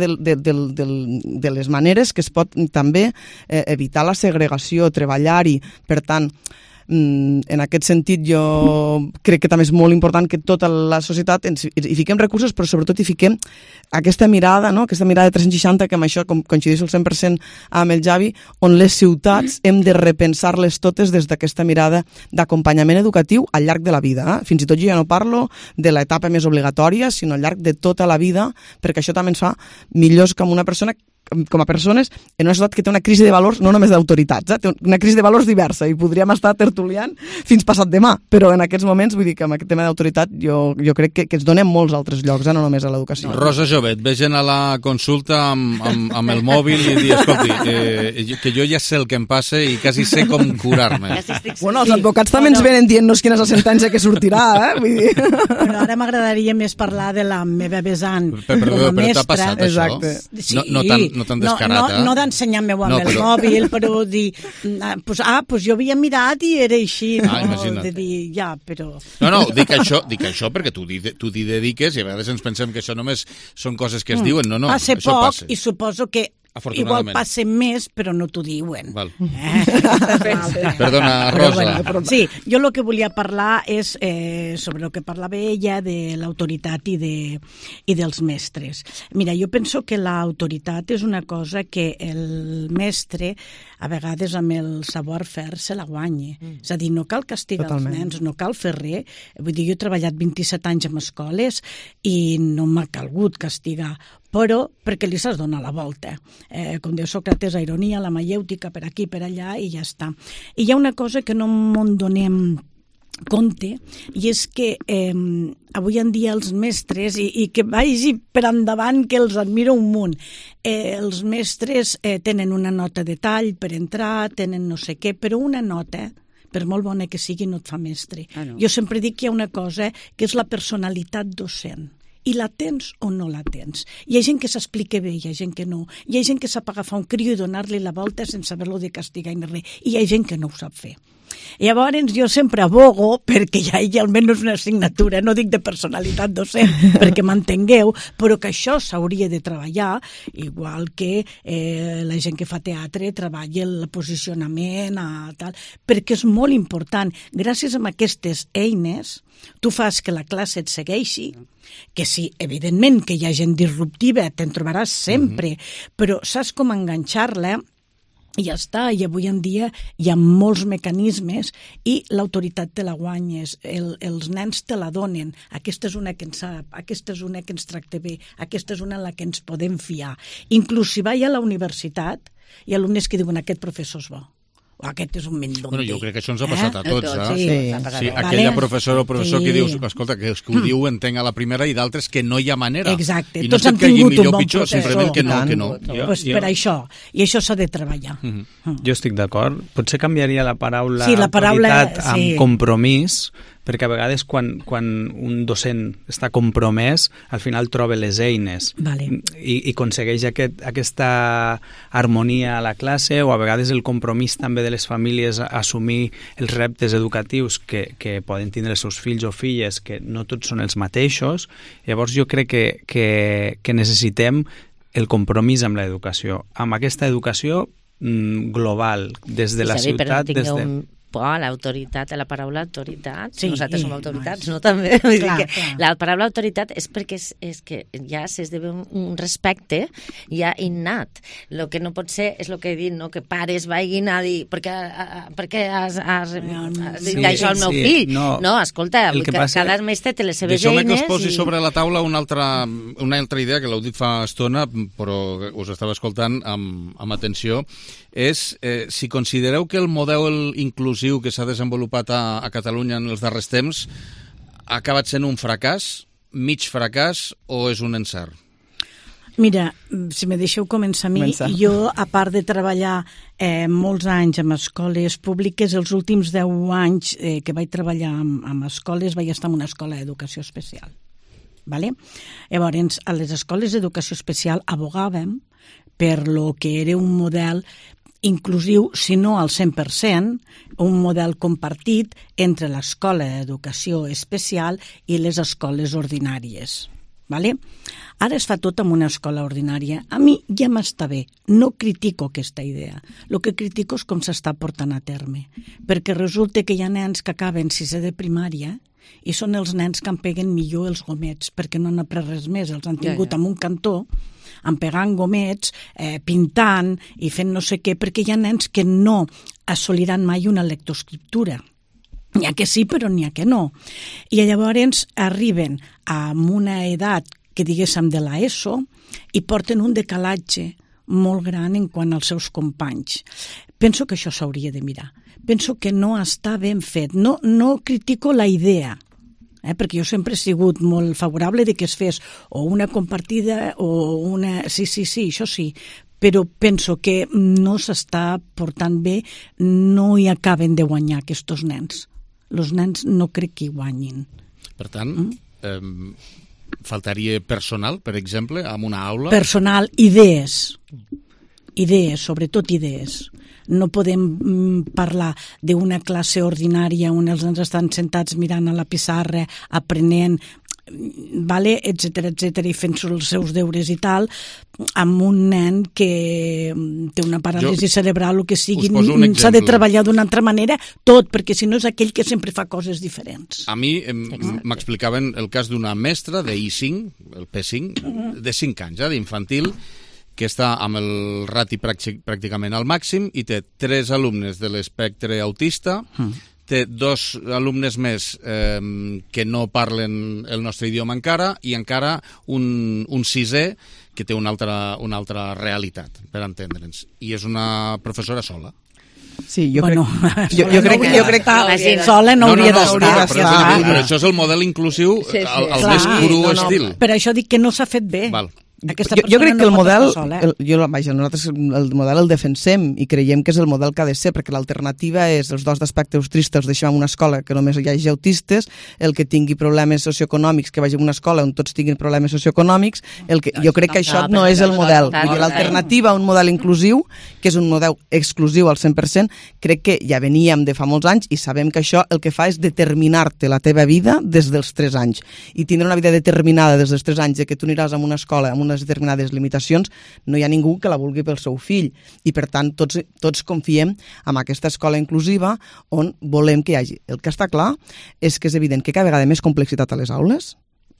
de les maneres que es pot també evitar la segregació, treballar-hi. Per tant, en aquest sentit jo crec que també és molt important que tota la societat hi fiquem recursos, però sobretot hi fiquem aquesta mirada, no? Aquesta mirada de 360, que amb això coincideix el 100% amb el Javi, on les ciutats hem de repensar-les totes des d'aquesta mirada d'acompanyament educatiu al llarg de la vida. Fins i tot jo ja no parlo de l'etapa més obligatòria, sinó al llarg de tota la vida, perquè això també ens fa millors com una persona, com a persones, en una societat que té una crisi de valors no només d'autoritats, té una crisi de valors diversa, i podríem estar tertuliant fins passat demà, però en aquests moments vull dir que amb aquest tema d'autoritat jo crec que es dona en molts altres llocs, no només a l'educació. Rosa Jovet, vegen a la consulta amb el mòbil i dir, escolti, que jo ja sé el que em passa i quasi sé com curar-me. Bueno, els advocats també ens venen dient-nos quina és la sentència que sortirà, vull dir. Però ara m'agradaria més parlar de la meva besant com a mestra. Però t'ha passat això? No tan descarat, no d'ensenyar-me amb el mòbil, però dir, pues jo havia mirat i era així, no? De dir, ja, però... No, dic això perquè tu t'hi dediques i a vegades ens pensem que això només són coses que es diuen, no, passa això poc passa. I suposo que igual passa més, però no t'ho diuen. Perdona, Rosa. Sí, jo el que volia parlar és sobre el que parlava ella de l'autoritat i dels mestres. Mira, jo penso que l'autoritat és una cosa que el mestre, a vegades amb el savoir-faire, se la guanya. És a dir, no cal castigar els nens, no cal fer res. Vull dir, jo he treballat 27 anys en escoles i no m'ha calgut castigar, però perquè li saps donar la volta. Com diu Sòcrates, a ironia, la maièutica, per aquí, per allà, i ja està. I hi ha una cosa que no en donem compte, i és que avui en dia els mestres, i que vagi per endavant, que els admiro un munt, els mestres tenen una nota de tall per entrar, tenen no sé què, però una nota, per molt bona que sigui, no et fa mestre. Jo sempre dic que hi ha una cosa que és la personalitat docent. I la tens o no la tens. Hi ha gent que s'explica bé, hi ha gent que no. Hi ha gent que sap agafar un criu i donar-li la volta sense haver-lo de castigar ni res. I hi ha gent que no ho sap fer. Llavors jo sempre abogo perquè hi hagi almenys una assignatura, no dic de personalitat docent perquè m'entengueu, però que això s'hauria de treballar, igual que la gent que fa teatre treballa el posicionament, tal, perquè és molt important. Gràcies a aquestes eines tu fas que la classe et segueixi, que sí, evidentment que hi ha gent disruptiva, te'n trobaràs sempre, però saps com enganxar-la i ja està, i avui en dia hi ha molts mecanismes i l'autoritat te la guanyes, els nens te la donen, aquesta és una que ens sap, aquesta és una que ens tracta bé, aquesta és una en la que ens podem fiar. Inclús si vaig a la universitat, hi ha alumnes que diuen aquest professor és bo, o aquest és un mindonter. Bueno, jo crec que això ens ha passat a tots, Sí, aquella professora o professor que dius, escolta, que els que ho diu entenc a la primera i d'altres que no hi ha manera. Exacte, i no tots han tingut un bon professor. Simplement que no. Pues per això, i això s'ha de treballar. Jo estic d'acord. Potser canviaria la paraula autoritat amb compromís, perquè a vegades quan un docent està compromès, al final troba les eines i aconsegueix aquesta harmonia a la classe, o a vegades el compromís també de les famílies a assumir els reptes educatius que poden tindre els seus fills o filles, que no tots són els mateixos. Llavors jo crec que necessitem el compromís amb l'educació, amb aquesta educació global, des de la ciutat, des de... L'autoritat, la paraula autoritat, nosaltres som autoritats, no també? Vull dir que la paraula autoritat és perquè és que ja s'esdevé un respecte ja innat. El que no pot ser és el que he dit, no? Que pares vagin a dir perquè has dit això al meu fill. No, escolta, cada mestre té les seves eines. Deixeu-me que us posi sobre la taula una altra idea, que l'heu dit fa estona, però us estava escoltant amb atenció, és si considereu que el model inclusiu que s'ha desenvolupat a Catalunya en els darrers temps ha acabat sent un fracàs, mig fracàs, o és un encert? Mira, si me deixeu començar a mi, jo, a part de treballar molts anys en escoles públiques, els últims 10 anys que vaig treballar en escoles vaig estar en una escola d'educació especial. Llavors, a les escoles d'educació especial abogàvem per lo que era un model inclusiu, si no al 100%, un model compartit entre l'escola d'educació especial i les escoles ordinàries. Ara es fa tot en una escola ordinària. A mi ja m'està bé, no critico aquesta idea. El que critico és com s'està portant a terme, perquè resulta que hi ha nens que acaben 6è de primària i són els nens que en peguen millor els gomets, perquè no han après res més, els han tingut en un cantó pegant gomets, pintant i fent no sé què, perquè hi ha nens que no assoliran mai una lectoescriptura. N'hi ha que sí, però n'hi ha que no. I llavors arriben a una edat que diguéssim de l'ESO i porten un decalatge molt gran en quant als seus companys. Penso que això s'hauria de mirar. Penso que no està ben fet. No critico la idea, perquè jo sempre he sigut molt favorable de que es fes o una compartida o una... Sí, això sí, però penso que no s'està portant bé, no hi acaben de guanyar aquests nens. Els nens no crec que hi guanyin. Per tant, faltaria personal, per exemple, en una aula? Personal, idees, sobretot idees. No podem parlar d'una classe ordinària on els nens estan sentats mirant a la pissarra, aprenent, etcètera, i fent els seus deures i tal, amb un nen que té una paràlisi cerebral o que sigui, s'ha de treballar d'una altra manera, tot, perquè si no és aquell que sempre fa coses diferents. A mi m'explicaven el cas d'una mestra d'I5, el P5, de 5 anys, d'infantil, que està amb el rati pràcticament al màxim i té 3 alumnes de l'espectre autista, té 2 alumnes més que no parlen el nostre idioma encara i encara un 6è que té una altra realitat, per entendre'ns. I és una professora sola. Sí, jo crec que sola no hauria d'estar. Però això és el model inclusiu al més cru estil. Per això dic que no s'ha fet bé. Jo crec que el model, nosaltres el model el defensem i creiem que és el model que ha de ser, perquè l'alternativa és els dos d'espectre autista els deixem en una escola que només hi hagi autistes, el que tingui problemes socioeconòmics que vagi a una escola on tots tinguin problemes socioeconòmics, jo crec que això no és el model. L'alternativa a un model inclusiu, que és un model exclusiu al 100%, crec que ja veníem de fa molts anys i sabem que això el que fa és determinar-te la teva vida des dels 3 anys. I tindre una vida determinada des dels 3 anys de que tu aniràs a una escola amb unes determinades limitacions, no hi ha ningú que la vulgui pel seu fill i per tant tots confiem en aquesta escola inclusiva on volem que hi hagi. El que està clar és que és evident que cada vegada més complexitat a les aules,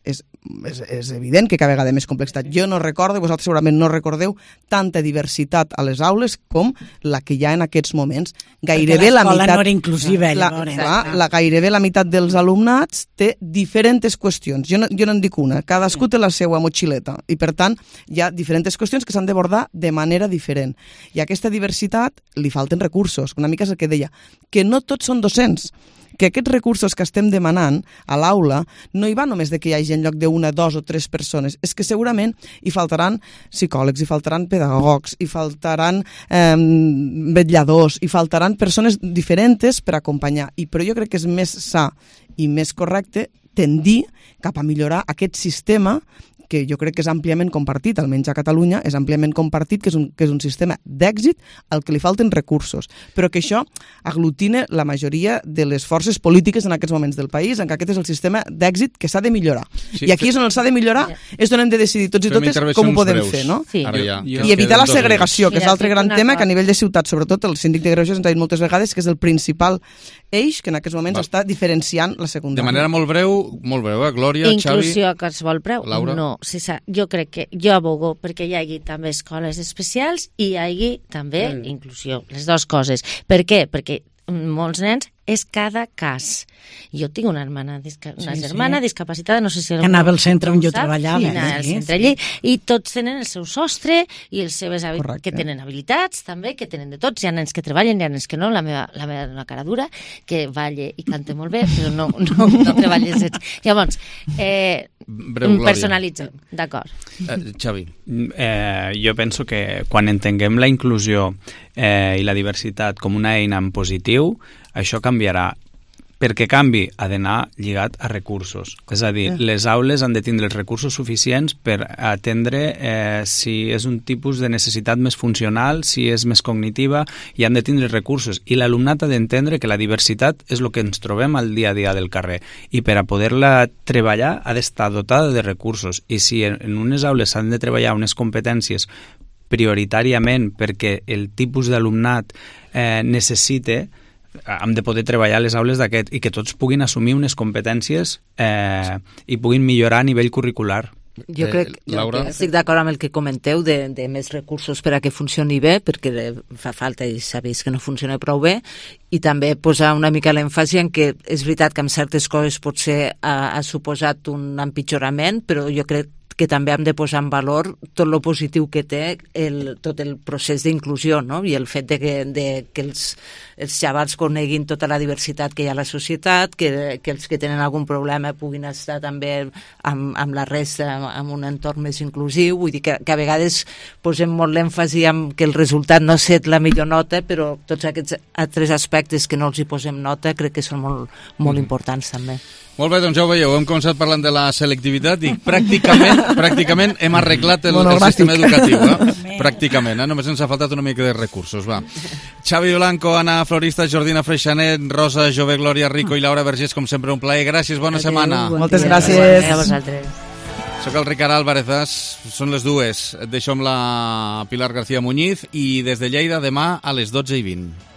és evident que cada vegada més complexitat. Jo no recordo, vosaltres segurament no recordeu tanta diversitat a les aules com la que hi ha en aquests moments. Gairebé la meitat, no era inclusiva, gairebé la meitat dels alumnats té diferents qüestions. Jo no en dic una, cadascú té la seva motxileta i per tant hi ha diferents qüestions que s'han d'abordar de manera diferent. I a aquesta diversitat li falten recursos, una mica és el que deia, que no tots són docents, que aquests recursos que estem demanant a l'aula no hi va només de que hi hagi en lloc d'una, 2 o 3 persones, és que segurament hi faltaran psicòlegs, hi faltaran pedagogs, hi faltaran vetlladors, hi faltaran persones diferents per acompanyar, però jo crec que és més sa i més correcte tendir cap a millorar aquest sistema que jo crec que és àmpliament compartit, almenys a Catalunya, és àmpliament compartit que és un sistema d'èxit al que li falten recursos, però que això aglutina la majoria de les forces polítiques en aquests moments del país, en què aquest és el sistema d'èxit que s'ha de millorar. Sí, i aquí és on el s'ha de millorar, és on hem de decidir tots i totes com ho podem fer, no? Sí. I evitar la segregació, que és l'altre gran tema que a nivell de ciutat, sobretot el síndic de Greuges ens ha dit moltes vegades que és el principal eix que en aquests moments està diferenciant la secundària. De manera molt breu, Glòria, Xavi... Inclusió a qualsevol preu? Laura? No. Jo crec que jo abogo perquè hi hagi també escoles especials i hi hagi també inclusió, les dues coses. Per què? Perquè molts nens és cada cas. Jo tinc una germana discapacitada, no sé si... Anava al centre on jo treballava. Anava al centre allí, i tots tenen el seu sostre i les seves que tenen habilitats també, que tenen de tots. Hi ha nens que treballen, hi ha nens que no. La meva una cara dura, que balla i canta molt bé, però no treballa gens. Llavors, personalitzem, d'acord. Xavi. Jo penso que quan entenguem la inclusió i la diversitat com una eina en positiu, això canviarà. Perquè canvi ha d'anar lligat a recursos. És a dir, les aules han de tindre els recursos suficients per atendre si és un tipus de necessitat més funcional, si és més cognitiva, i han de tindre recursos. I l'alumnat ha d'entendre que la diversitat és el que ens trobem al dia a dia del carrer. I per a poder-la treballar ha d'estar dotada de recursos. I si en unes aules s'han de treballar unes competències prioritàriament perquè el tipus d'alumnat necessita, hem de poder treballar a les aules d'aquest i que tots puguin assumir unes competències i puguin millorar a nivell curricular. Jo crec que estic d'acord amb el que comenteu de més recursos per a que funcioni bé, perquè fa falta i s'ha vist que no funciona prou bé, i també posar una mica l'èmfasi en que és veritat que amb certes coses potser ha suposat un empitjorament, però jo crec que també hem de posar en valor tot el positiu que té tot el procés d'inclusió, no? I el fet de que els xavals coneguin tota la diversitat que hi ha a la societat, que els que tenen algun problema puguin estar també amb la resta, amb un entorn més inclusiu. Vull dir que a vegades posem molt l'èmfasi en que el resultat no ha estat la millor nota, però tots aquests altres aspectes que no els hi posem nota crec que són molt importants també. Molt bé, doncs ja ho veieu, hem començat parlant de la selectivitat i pràcticament hem arreglat el sistema educatiu. Pràcticament, només ens ha faltat una mica de recursos. Xavi Blanco, Anna Florista, Jordina Freixanet, Rosa Jové, Glòria Rico i Laura Vergés, com sempre un plaer. Gràcies, bona setmana. Moltes gràcies. A vosaltres. Soc el Ricard Álvarez, són les 2. Et deixo amb la Pilar García Muñiz i des de Lleida demà a les 12:20.